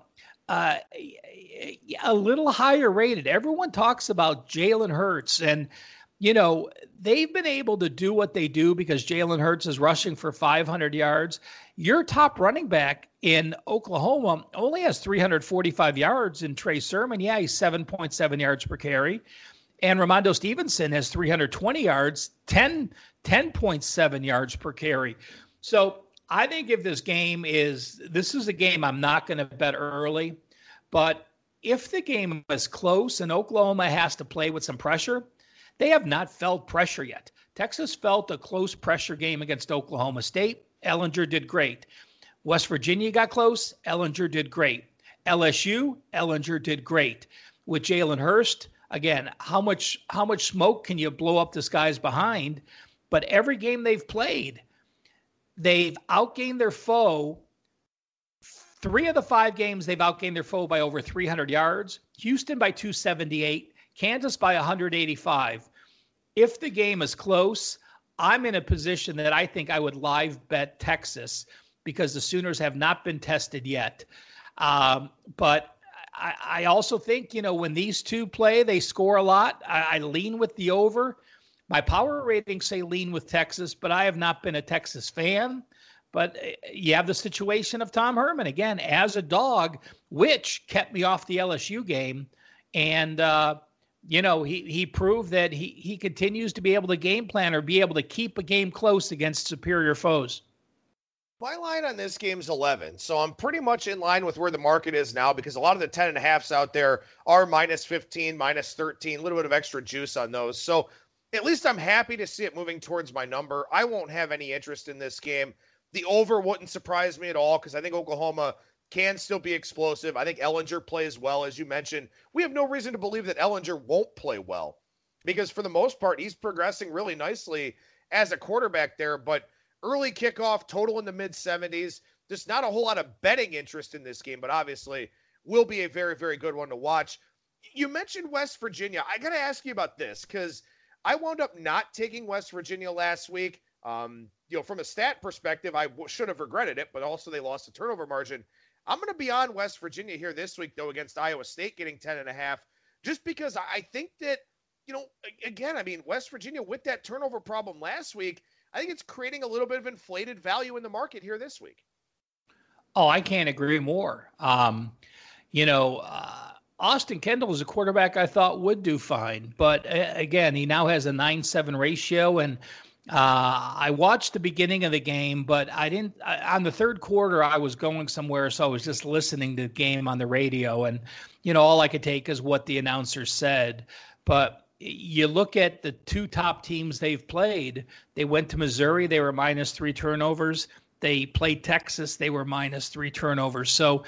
a little higher rated. Everyone talks about Jalen Hurts, and they've been able to do what they do because Jalen Hurts is rushing for 500 yards. Your top running back in Oklahoma only has 345 yards in Trey Sermon. Yeah, he's 7.7 yards per carry. And Ramondo Stevenson has 320 yards, 10.7 yards per carry. So I think if this is a game I'm not going to bet early, but if the game is close and Oklahoma has to play with some pressure, they have not felt pressure yet. Texas felt a close pressure game against Oklahoma State. Ehlinger did great. West Virginia got close. Ehlinger did great. LSU, Ehlinger did great. With Jalen Hurst, again, how much smoke can you blow up this guy's behind? But every game they've played, they've outgained their foe. 3 of the 5 games, they've outgained their foe by over 300 yards. Houston by 278. Kansas by 185. If the game is close, I'm in a position that I think I would live bet Texas because the Sooners have not been tested yet. But I also think, when these two play, they score a lot. I lean with the over. My power ratings say lean with Texas, but I have not been a Texas fan. But you have the situation of Tom Herman, again, as a dog, which kept me off the LSU game. And, he proved that he continues to be able to game plan or be able to keep a game close against superior foes. My line on this game is 11, so I'm pretty much in line with where the market is now because a lot of the 10.5s out there are -15, -13, a little bit of extra juice on those. So at least I'm happy to see it moving towards my number. I won't have any interest in this game. The over wouldn't surprise me at all because I think Oklahoma can still be explosive. I think Ehlinger plays well, as you mentioned. We have no reason to believe that Ehlinger won't play well because for the most part, he's progressing really nicely as a quarterback there. But early kickoff, total in the mid-70s. There's not a whole lot of betting interest in this game, but obviously will be a very, very good one to watch. You mentioned West Virginia. I got to ask you about this because I wound up not taking West Virginia last week. From a stat perspective, I should have regretted it, but also they lost the turnover margin. I'm going to be on West Virginia here this week, though, against Iowa State getting 10.5, just because I think that, again, West Virginia with that turnover problem last week, I think it's creating a little bit of inflated value in the market here this week. Oh, I can't agree more. You know, Austin Kendall is a quarterback I thought would do fine, but again, he now has a 9-7 ratio, and I watched the beginning of the game, but I didn't. On the third quarter, I was going somewhere, so I was just listening to the game on the radio, and all I could take is what the announcer said. But you look at the two top teams they've played. They went to Missouri; they were -3 turnovers. They played Texas; they were -3 turnovers. So,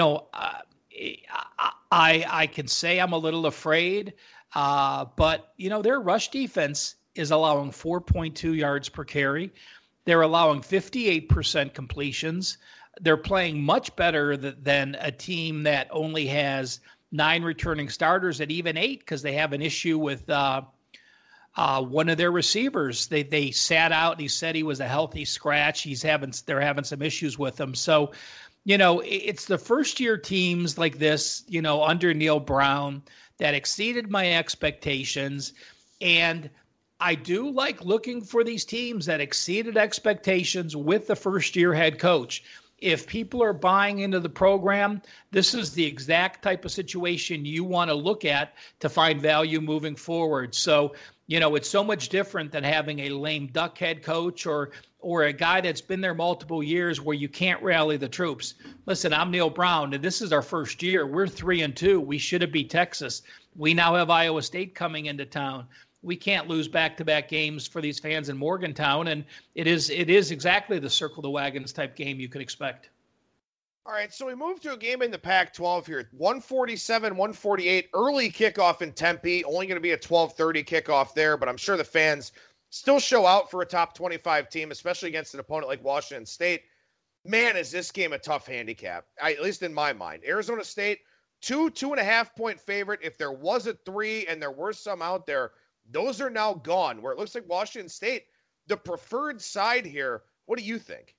I can say I'm a little afraid, but their rush defense is allowing 4.2 yards per carry. They're allowing 58% completions. They're playing much better than a team that only has 9 returning starters at even 8 because they have an issue with one of their receivers. They sat out, and he said he was a healthy scratch. They're having some issues with him. So, it's the first-year teams like this, under Neil Brown that exceeded my expectations. And I do like looking for these teams that exceeded expectations with the first-year head coach. If people are buying into the program, this is the exact type of situation you want to look at to find value moving forward. So, it's so much different than having a lame duck head coach or a guy that's been there multiple years where you can't rally the troops. Listen, I'm Neil Brown, and this is our first year. We're 3-2. We should have beat Texas. We now have Iowa State coming into town. We can't lose back-to-back games for these fans in Morgantown, and it is exactly the circle the wagons type game you could expect. All right, so we move to a game in the Pac-12 here. 147-148, early kickoff in Tempe. Only going to be a 12:30 kickoff there, but I'm sure the fans still show out for a top 25 team, especially against an opponent like Washington State. Man, is this game a tough handicap, at least in my mind. Arizona State, 2.5-point favorite. If there was a 3 and there were some out there, those are now gone, where it looks like Washington State, the preferred side here. What do you think?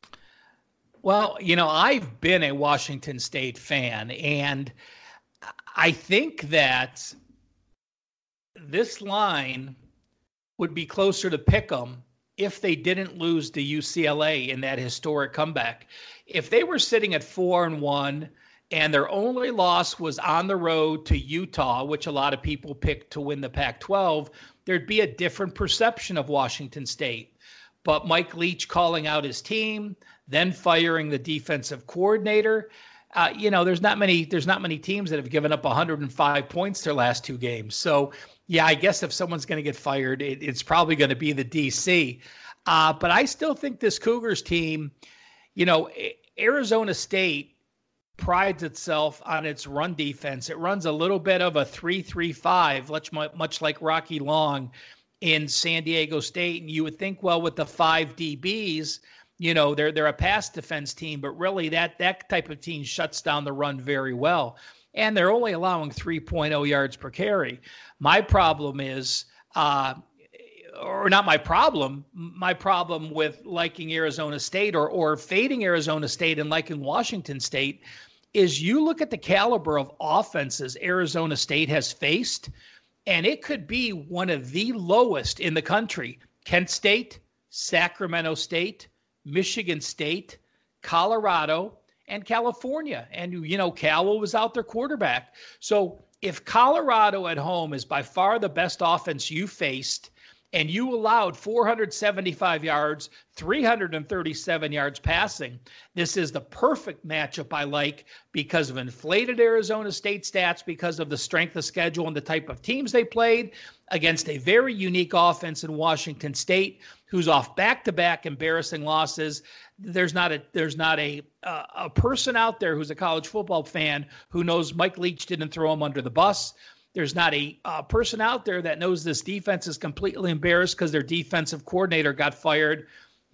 Well, I've been a Washington State fan, and I think that this line would be closer to Pick'em if they didn't lose to UCLA in that historic comeback. If they were sitting at 4-1 and their only loss was on the road to Utah, which a lot of people picked to win the Pac-12, there'd be a different perception of Washington State. But Mike Leach calling out his team, then firing the defensive coordinator. There's not many teams that have given up 105 points their last 2 games. So, yeah, I guess if someone's going to get fired, it's probably going to be the DC. But I still think this Cougars team, Arizona State prides itself on its run defense. It runs a little bit of a 3-3-5, much like Rocky Long in San Diego State. And you would think, well, with the 5 DBs, they're a pass defense team, but really that type of team shuts down the run very well. And they're only allowing 3.0 yards per carry. My problem is, or not my problem with liking Arizona State or fading Arizona State and liking Washington State is you look at the caliber of offenses Arizona State has faced, and it could be one of the lowest in the country. Kent State, Sacramento State, Michigan State, Colorado, and California. And, Cal was out their quarterback. So if Colorado at home is by far the best offense you faced, and you allowed 475 yards, 337 yards passing, this is the perfect matchup I like because of inflated Arizona State stats, because of the strength of schedule and the type of teams they played against a very unique offense in Washington State, who's off back-to-back embarrassing losses. There's not a person out there who's a college football fan who knows Mike Leach didn't throw him under the bus. There's not a person out there that knows this defense is completely embarrassed because their defensive coordinator got fired.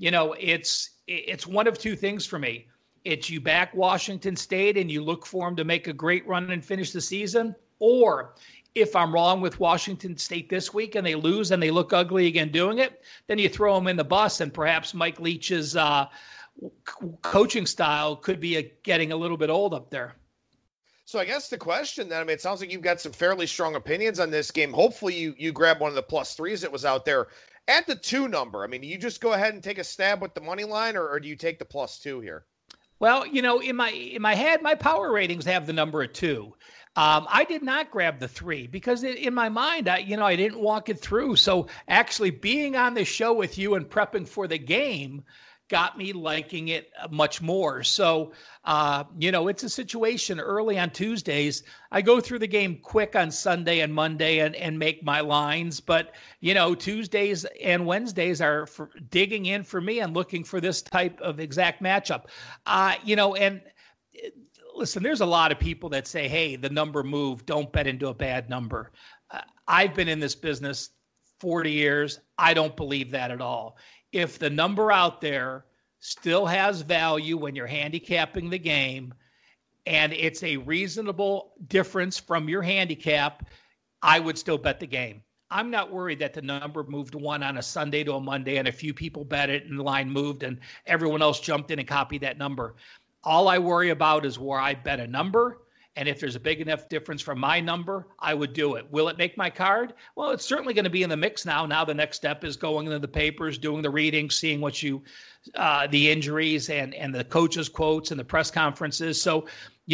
It's one of 2 things for me. It's you back Washington State and you look for them to make a great run and finish the season, or if I'm wrong with Washington State this week and they lose and they look ugly again doing it, then you throw them in the bus, and perhaps Mike Leach's coaching style could be getting a little bit old up there. So I guess the question then, it sounds like you've got some fairly strong opinions on this game. Hopefully you grab one of the +3s that was out there at the 2 number. Do you just go ahead and take a stab with the money line, or do you take the +2 here? Well, in my head, my power ratings have the number of 2. I did not grab the 3 because in my mind, I didn't walk it through. So actually being on the show with you and prepping for the game got me liking it much more. So, it's a situation early on Tuesdays. I go through the game quick on Sunday and Monday and make my lines. But, Tuesdays and Wednesdays are for digging in for me and looking for this type of exact matchup. And listen, there's a lot of people that say, hey, the number moved. Don't bet into a bad number. I've been in this business 40 years. I don't believe that at all. If the number out there still has value when you're handicapping the game and it's a reasonable difference from your handicap, I would still bet the game. I'm not worried that the number moved 1 on a Sunday to a Monday and a few people bet it and the line moved and everyone else jumped in and copied that number. All I worry about is where I bet a number. And if there's a big enough difference from my number, I would do it. Will it make my card? Well, it's certainly going to be in the mix now. Now the next step is going into the papers, doing the reading, seeing what the injuries and the coaches' quotes and the press conferences. So,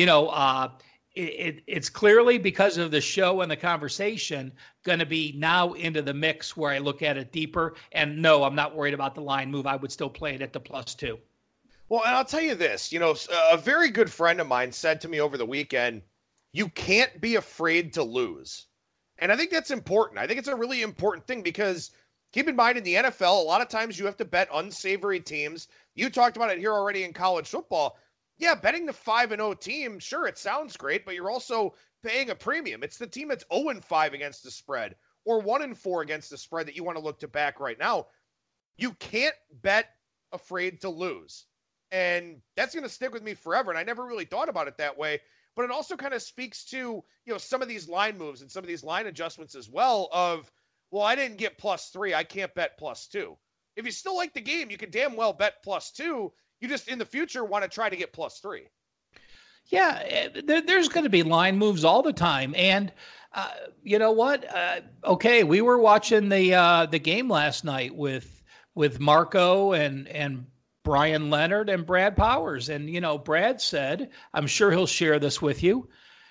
it's clearly because of the show and the conversation going to be now into the mix where I look at it deeper. And no, I'm not worried about the line move. I would still play it at the +2. Well, and I'll tell you this, a very good friend of mine said to me over the weekend, you can't be afraid to lose. And I think that's important. I think it's a really important thing because keep in mind in the NFL, a lot of times you have to bet unsavory teams. You talked about it here already in college football. Yeah, betting the 5-0 team, sure, it sounds great, but you're also paying a premium. It's the team that's 0-5 against the spread or 1-4 against the spread that you want to look to back right now. You can't bet afraid to lose. And that's going to stick with me forever. And I never really thought about it that way. But it also kind of speaks to, some of these line moves and some of these line adjustments as well of, well, I didn't get +3. I can't bet +2. If you still like the game, you can damn well bet +2. You just, in the future, want to try to get +3. Yeah, there's going to be line moves all the time. And you know what? Okay, we were watching the game last night with Marco and Brian Leonard and Brad Powers. And, Brad said, I'm sure he'll share this with you.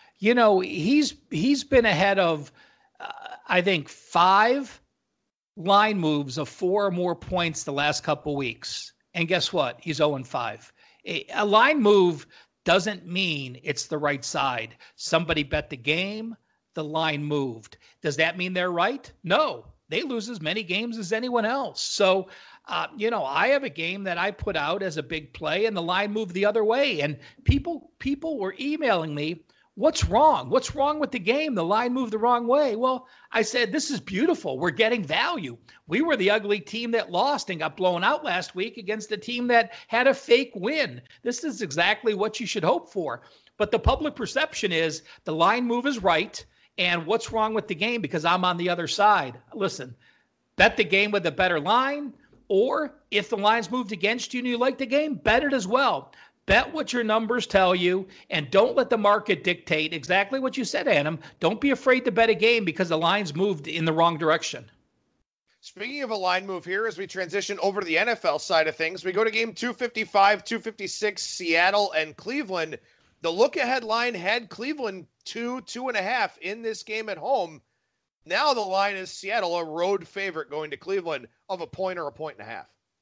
He's been ahead of, I think, 5 line moves of 4 or more points the last couple weeks. And guess what? He's 0-5. A line move doesn't mean it's the right side. Somebody bet the game, the line moved. Does that mean they're right? No. They lose as many games as anyone else. So, I have a game that I put out as a big play and the line moved the other way. And people were emailing me, what's wrong? What's wrong with the game? The line moved the wrong way. Well, I said, this is beautiful. We're getting value. We were the ugly team that lost and got blown out last week against a team that had a fake win. This is exactly what you should hope for. But the public perception is the line move is right. And what's wrong with the game because I'm on the other side? Listen, bet the game with a better line. Or if the line's moved against you and you like the game, bet it as well. Bet what your numbers tell you and don't let the market dictate exactly what you said, Adam. Don't be afraid to bet a game because the line's moved in the wrong direction. Speaking of a line move here, as we transition over to the NFL side of things, we go to game 255, 256, Seattle and Cleveland. The look-ahead line had Cleveland 2.5 in this game at home. Now the line is Seattle, a road favorite going to Cleveland of 1 point or 1.5.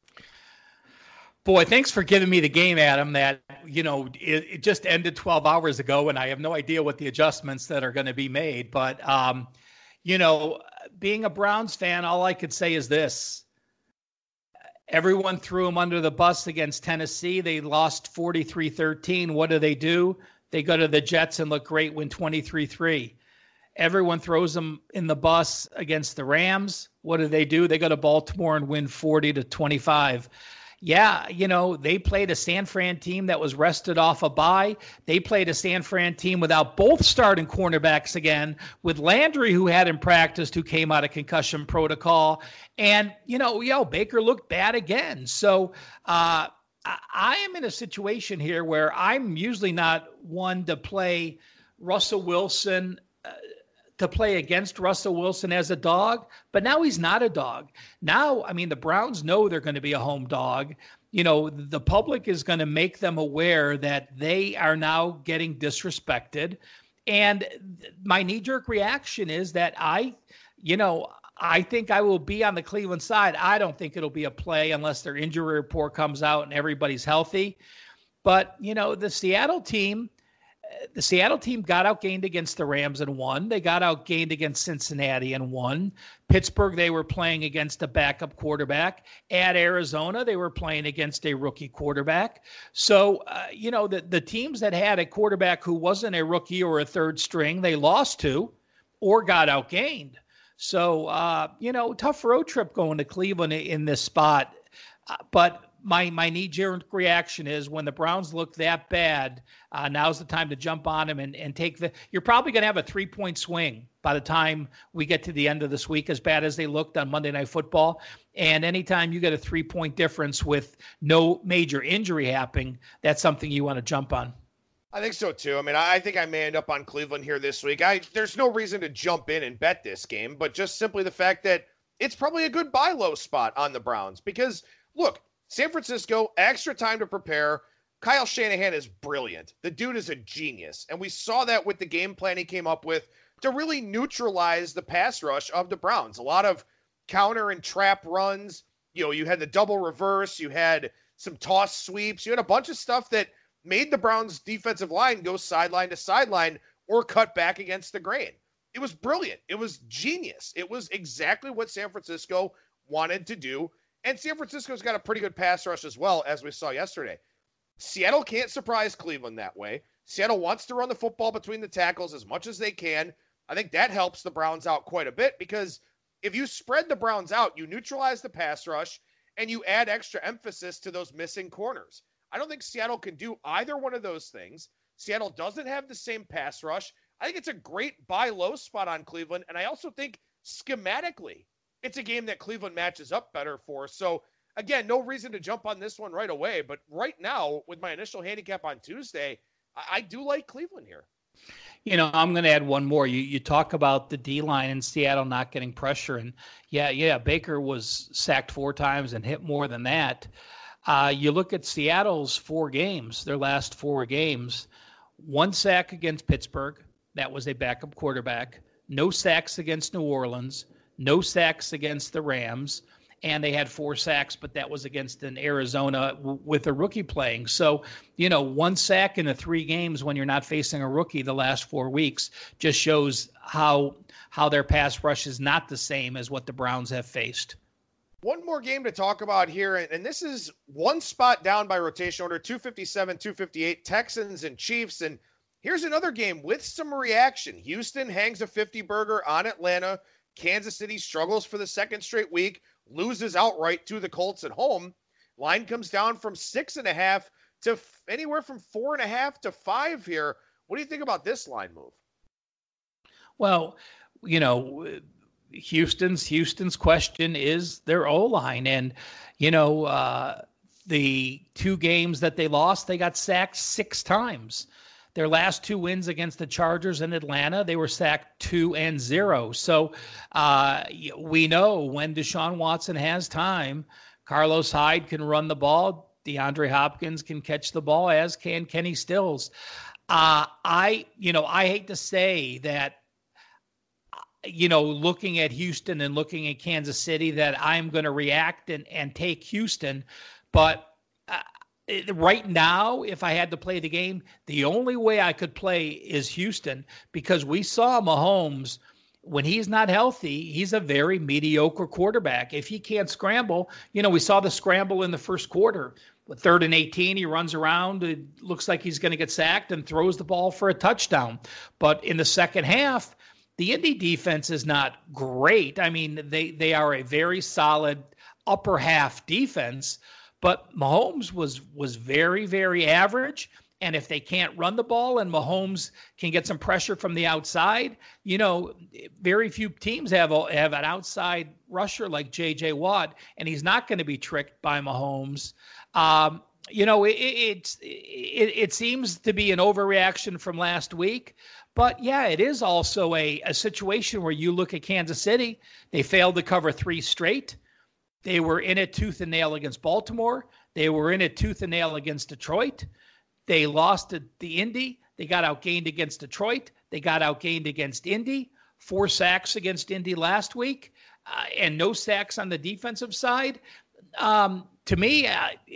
Boy, thanks for giving me the game, Adam, that, it just ended 12 hours ago, and I have no idea what the adjustments that are going to be made. But, being a Browns fan, all I could say is this. Everyone threw them under the bus against Tennessee. They lost 43-13. What do? They go to the Jets and look great, win 23-3. Everyone throws them in the bus against the Rams. What do? They go to Baltimore and win 40-25. Yeah, they played a San Fran team that was rested off a bye. They played a San Fran team without both starting cornerbacks again, with Landry, who hadn't practiced, who came out of concussion protocol. And, Baker looked bad again. So I am in a situation here where I'm usually not one to play Russell Wilson to play against Russell Wilson as a dog, but now he's not a dog. Now, the Browns know they're going to be a home dog. the public is going to make them aware that they are now getting disrespected. And my knee-jerk reaction is that I think I will be on the Cleveland side. I don't think it'll be a play unless their injury report comes out and everybody's healthy. But, the Seattle team got outgained against the Rams and won. They got outgained against Cincinnati and won. Pittsburgh, they were playing against a backup quarterback. At Arizona, they were playing against a rookie quarterback. So, the teams that had a quarterback who wasn't a rookie or a third string, they lost to or got outgained. So, tough road trip going to Cleveland in this spot. But my knee-jerk reaction is when the Browns look that bad, now's the time to jump on them and take you're probably going to have a 3-point swing by the time we get to the end of this week, as bad as they looked on Monday Night Football. And anytime you get a 3-point difference with no major injury happening, that's something you want to jump on. I think so too. I mean, I think I may end up on Cleveland here this week. There's no reason to jump in and bet this game, but just simply the fact that it's probably a good buy low spot on the Browns because, look, San Francisco, extra time to prepare. Kyle Shanahan is brilliant. The dude is a genius. And we saw that with the game plan he came up with to really neutralize the pass rush of the Browns. A lot of counter and trap runs. You had the double reverse. You had some toss sweeps. You had a bunch of stuff that made the Browns defensive line go sideline to sideline or cut back against the grain. It was brilliant. It was genius. It was exactly what San Francisco wanted to do. And San Francisco's got a pretty good pass rush as well, as we saw yesterday. Seattle can't surprise Cleveland that way. Seattle wants to run the football between the tackles as much as they can. I think that helps the Browns out quite a bit because if you spread the Browns out, you neutralize the pass rush and you add extra emphasis to those missing corners. I don't think Seattle can do either one of those things. Seattle doesn't have the same pass rush. I think it's a great buy low spot on Cleveland. And I also think schematically, it's a game that Cleveland matches up better for. So, again, no reason to jump on this one right away. But right now, with my initial handicap on Tuesday, I do like Cleveland here. I'm going to add one more. You talk about the D-line in Seattle not getting pressure. And, yeah, Baker was sacked 4 times and hit more than that. You look at Seattle's 4 games, their last 4 games, 1 sack against Pittsburgh. That was a backup quarterback. No sacks against New Orleans. No sacks against the Rams, and they had 4 sacks, but that was against an Arizona with a rookie playing. So, 1 sack in the 3 games when you're not facing a rookie the last 4 weeks just shows how their pass rush is not the same as what the Browns have faced. One more game to talk about here, and this is one spot down by rotation order, 257, 258, Texans and Chiefs. And here's another game with some reaction. Houston hangs a 50-burger on Atlanta. Kansas City struggles for the 2nd straight week, loses outright to the Colts at home. Line comes down from 6.5 to anywhere from 4.5 to 5 here. What do you think about this line move? Well, Houston's question is their O-line. And, the 2 games that they lost, they got sacked 6 times. Their last 2 wins against the Chargers and Atlanta, they were sacked 2-0. So we know when Deshaun Watson has time, Carlos Hyde can run the ball. DeAndre Hopkins can catch the ball, as can Kenny Stills. I hate to say that, looking at Houston and looking at Kansas City, that I'm going to react and take Houston. But right now, if I had to play the game, the only way I could play is Houston, because we saw Mahomes, when he's not healthy, he's a very mediocre quarterback. If he can't scramble, we saw the scramble in the first quarter. With 3rd and 18, he runs around. It looks like he's going to get sacked and throws the ball for a touchdown. But in the second half, the Indy defense is not great. I mean, they are a very solid upper half defense. But Mahomes was very, very average. And if they can't run the ball and Mahomes can get some pressure from the outside, very few teams have an outside rusher like J.J. Watt, and he's not going to be tricked by Mahomes. It seems to be an overreaction from last week. But, yeah, it is also a situation where you look at Kansas City. They failed to cover 3 straight. They were in it tooth and nail against Baltimore. They were in it tooth and nail against Detroit. They lost to the Indy. They got outgained against Detroit. They got outgained against Indy. 4 sacks against Indy last week, and no sacks on the defensive side. To me,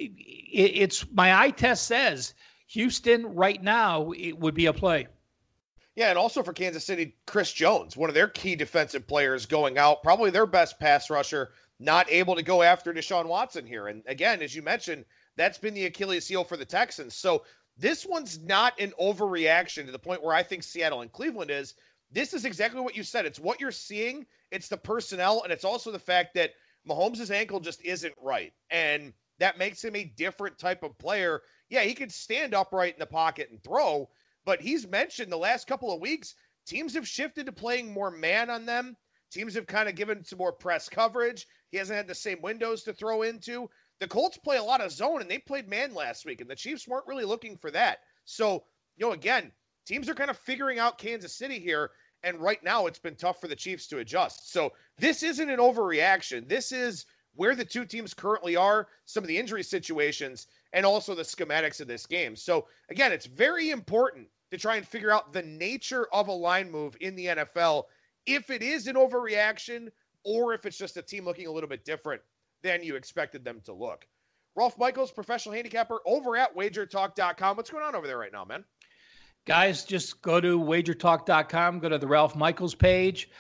it's my eye test says Houston right now, it would be a play. Yeah, and also for Kansas City, Chris Jones, one of their key defensive players going out, probably their best pass rusher, not able to go after Deshaun Watson here. And again, as you mentioned, that's been the Achilles heel for the Texans. So this one's not an overreaction to the point where I think Seattle and Cleveland is. This is exactly what you said. It's what you're seeing. It's the personnel, and it's also the fact that Mahomes' ankle just isn't right. And that makes him a different type of player. Yeah, he could stand upright in the pocket and throw, but he's mentioned the last couple of weeks, teams have shifted to playing more man on them. Teams have kind of given some more press coverage. He hasn't had the same windows to throw into. The Colts play a lot of zone, and they played man last week, and the Chiefs weren't really looking for that. So, again, teams are kind of figuring out Kansas City here, and right now it's been tough for the Chiefs to adjust. So this isn't an overreaction. This is where the two teams currently are, some of the injury situations, and also the schematics of this game. So, again, it's very important to try and figure out the nature of a line move in the NFL, if it is an overreaction or if it's just a team looking a little bit different than you expected them to look. Rolf Michaels, professional handicapper over at wagertalk.com. What's going on over there right now, man? Guys, just go to wagertalk.com, go to the Ralph Michaels page.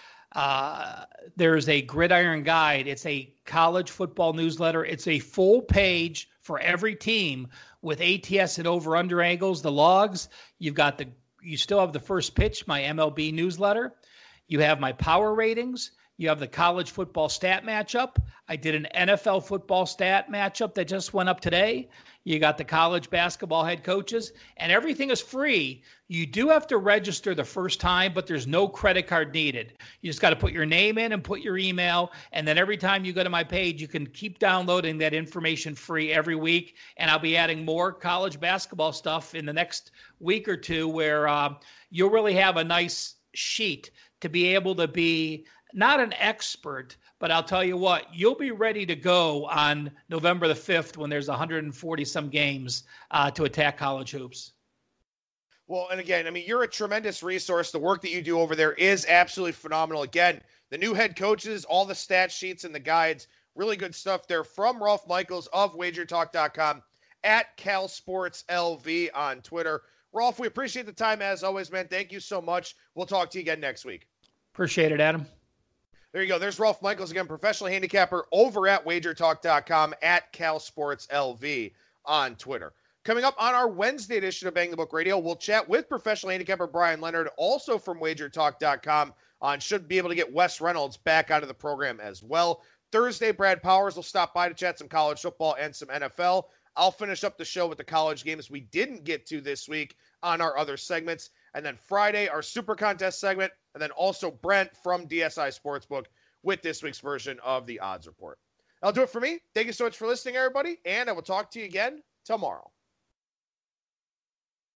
There's a Gridiron Guide. It's a college football newsletter. It's a full page for every team with ATS and over-under angles, the logs. You still have the first pitch, my MLB newsletter. You have my power ratings. You have the college football stat matchup. I did an NFL football stat matchup that just went up today. You got the college basketball head coaches, and everything is free. You do have to register the first time, but there's no credit card needed. You just got to put your name in and put your email, and then every time you go to my page, you can keep downloading that information free every week, and I'll be adding more college basketball stuff in the next week or two where you'll really have a nice sheet to be able to be not an expert, but I'll tell you what, you'll be ready to go on November the 5th when there's 140 some games to attack college hoops. Well, and again, I mean, you're a tremendous resource. The work that you do over there is absolutely phenomenal. Again, the new head coaches, all the stat sheets and the guides, really good stuff there from Rolf Michaels of wagertalk.com at CalSportsLV on Twitter. Rolf, we appreciate the time as always, man. Thank you so much. We'll talk to you again next week. Appreciate it, Adam. There you go. There's Rolf Michaels again, professional handicapper over at wagertalk.com at CalSportsLV on Twitter. Coming up on our Wednesday edition of Bang the Book Radio, we'll chat with professional handicapper Brian Leonard, also from wagertalk.com, should be able to get Wes Reynolds back out of the program as well. Thursday, Brad Powers will stop by to chat some college football and some NFL. I'll finish up the show with the college games we didn't get to this week on our other segments. And then Friday, our Super Contest segment, and then also Brent from DSI Sportsbook with this week's version of the Odds Report. That'll do it for me. Thank you so much for listening, everybody, and I will talk to you again tomorrow.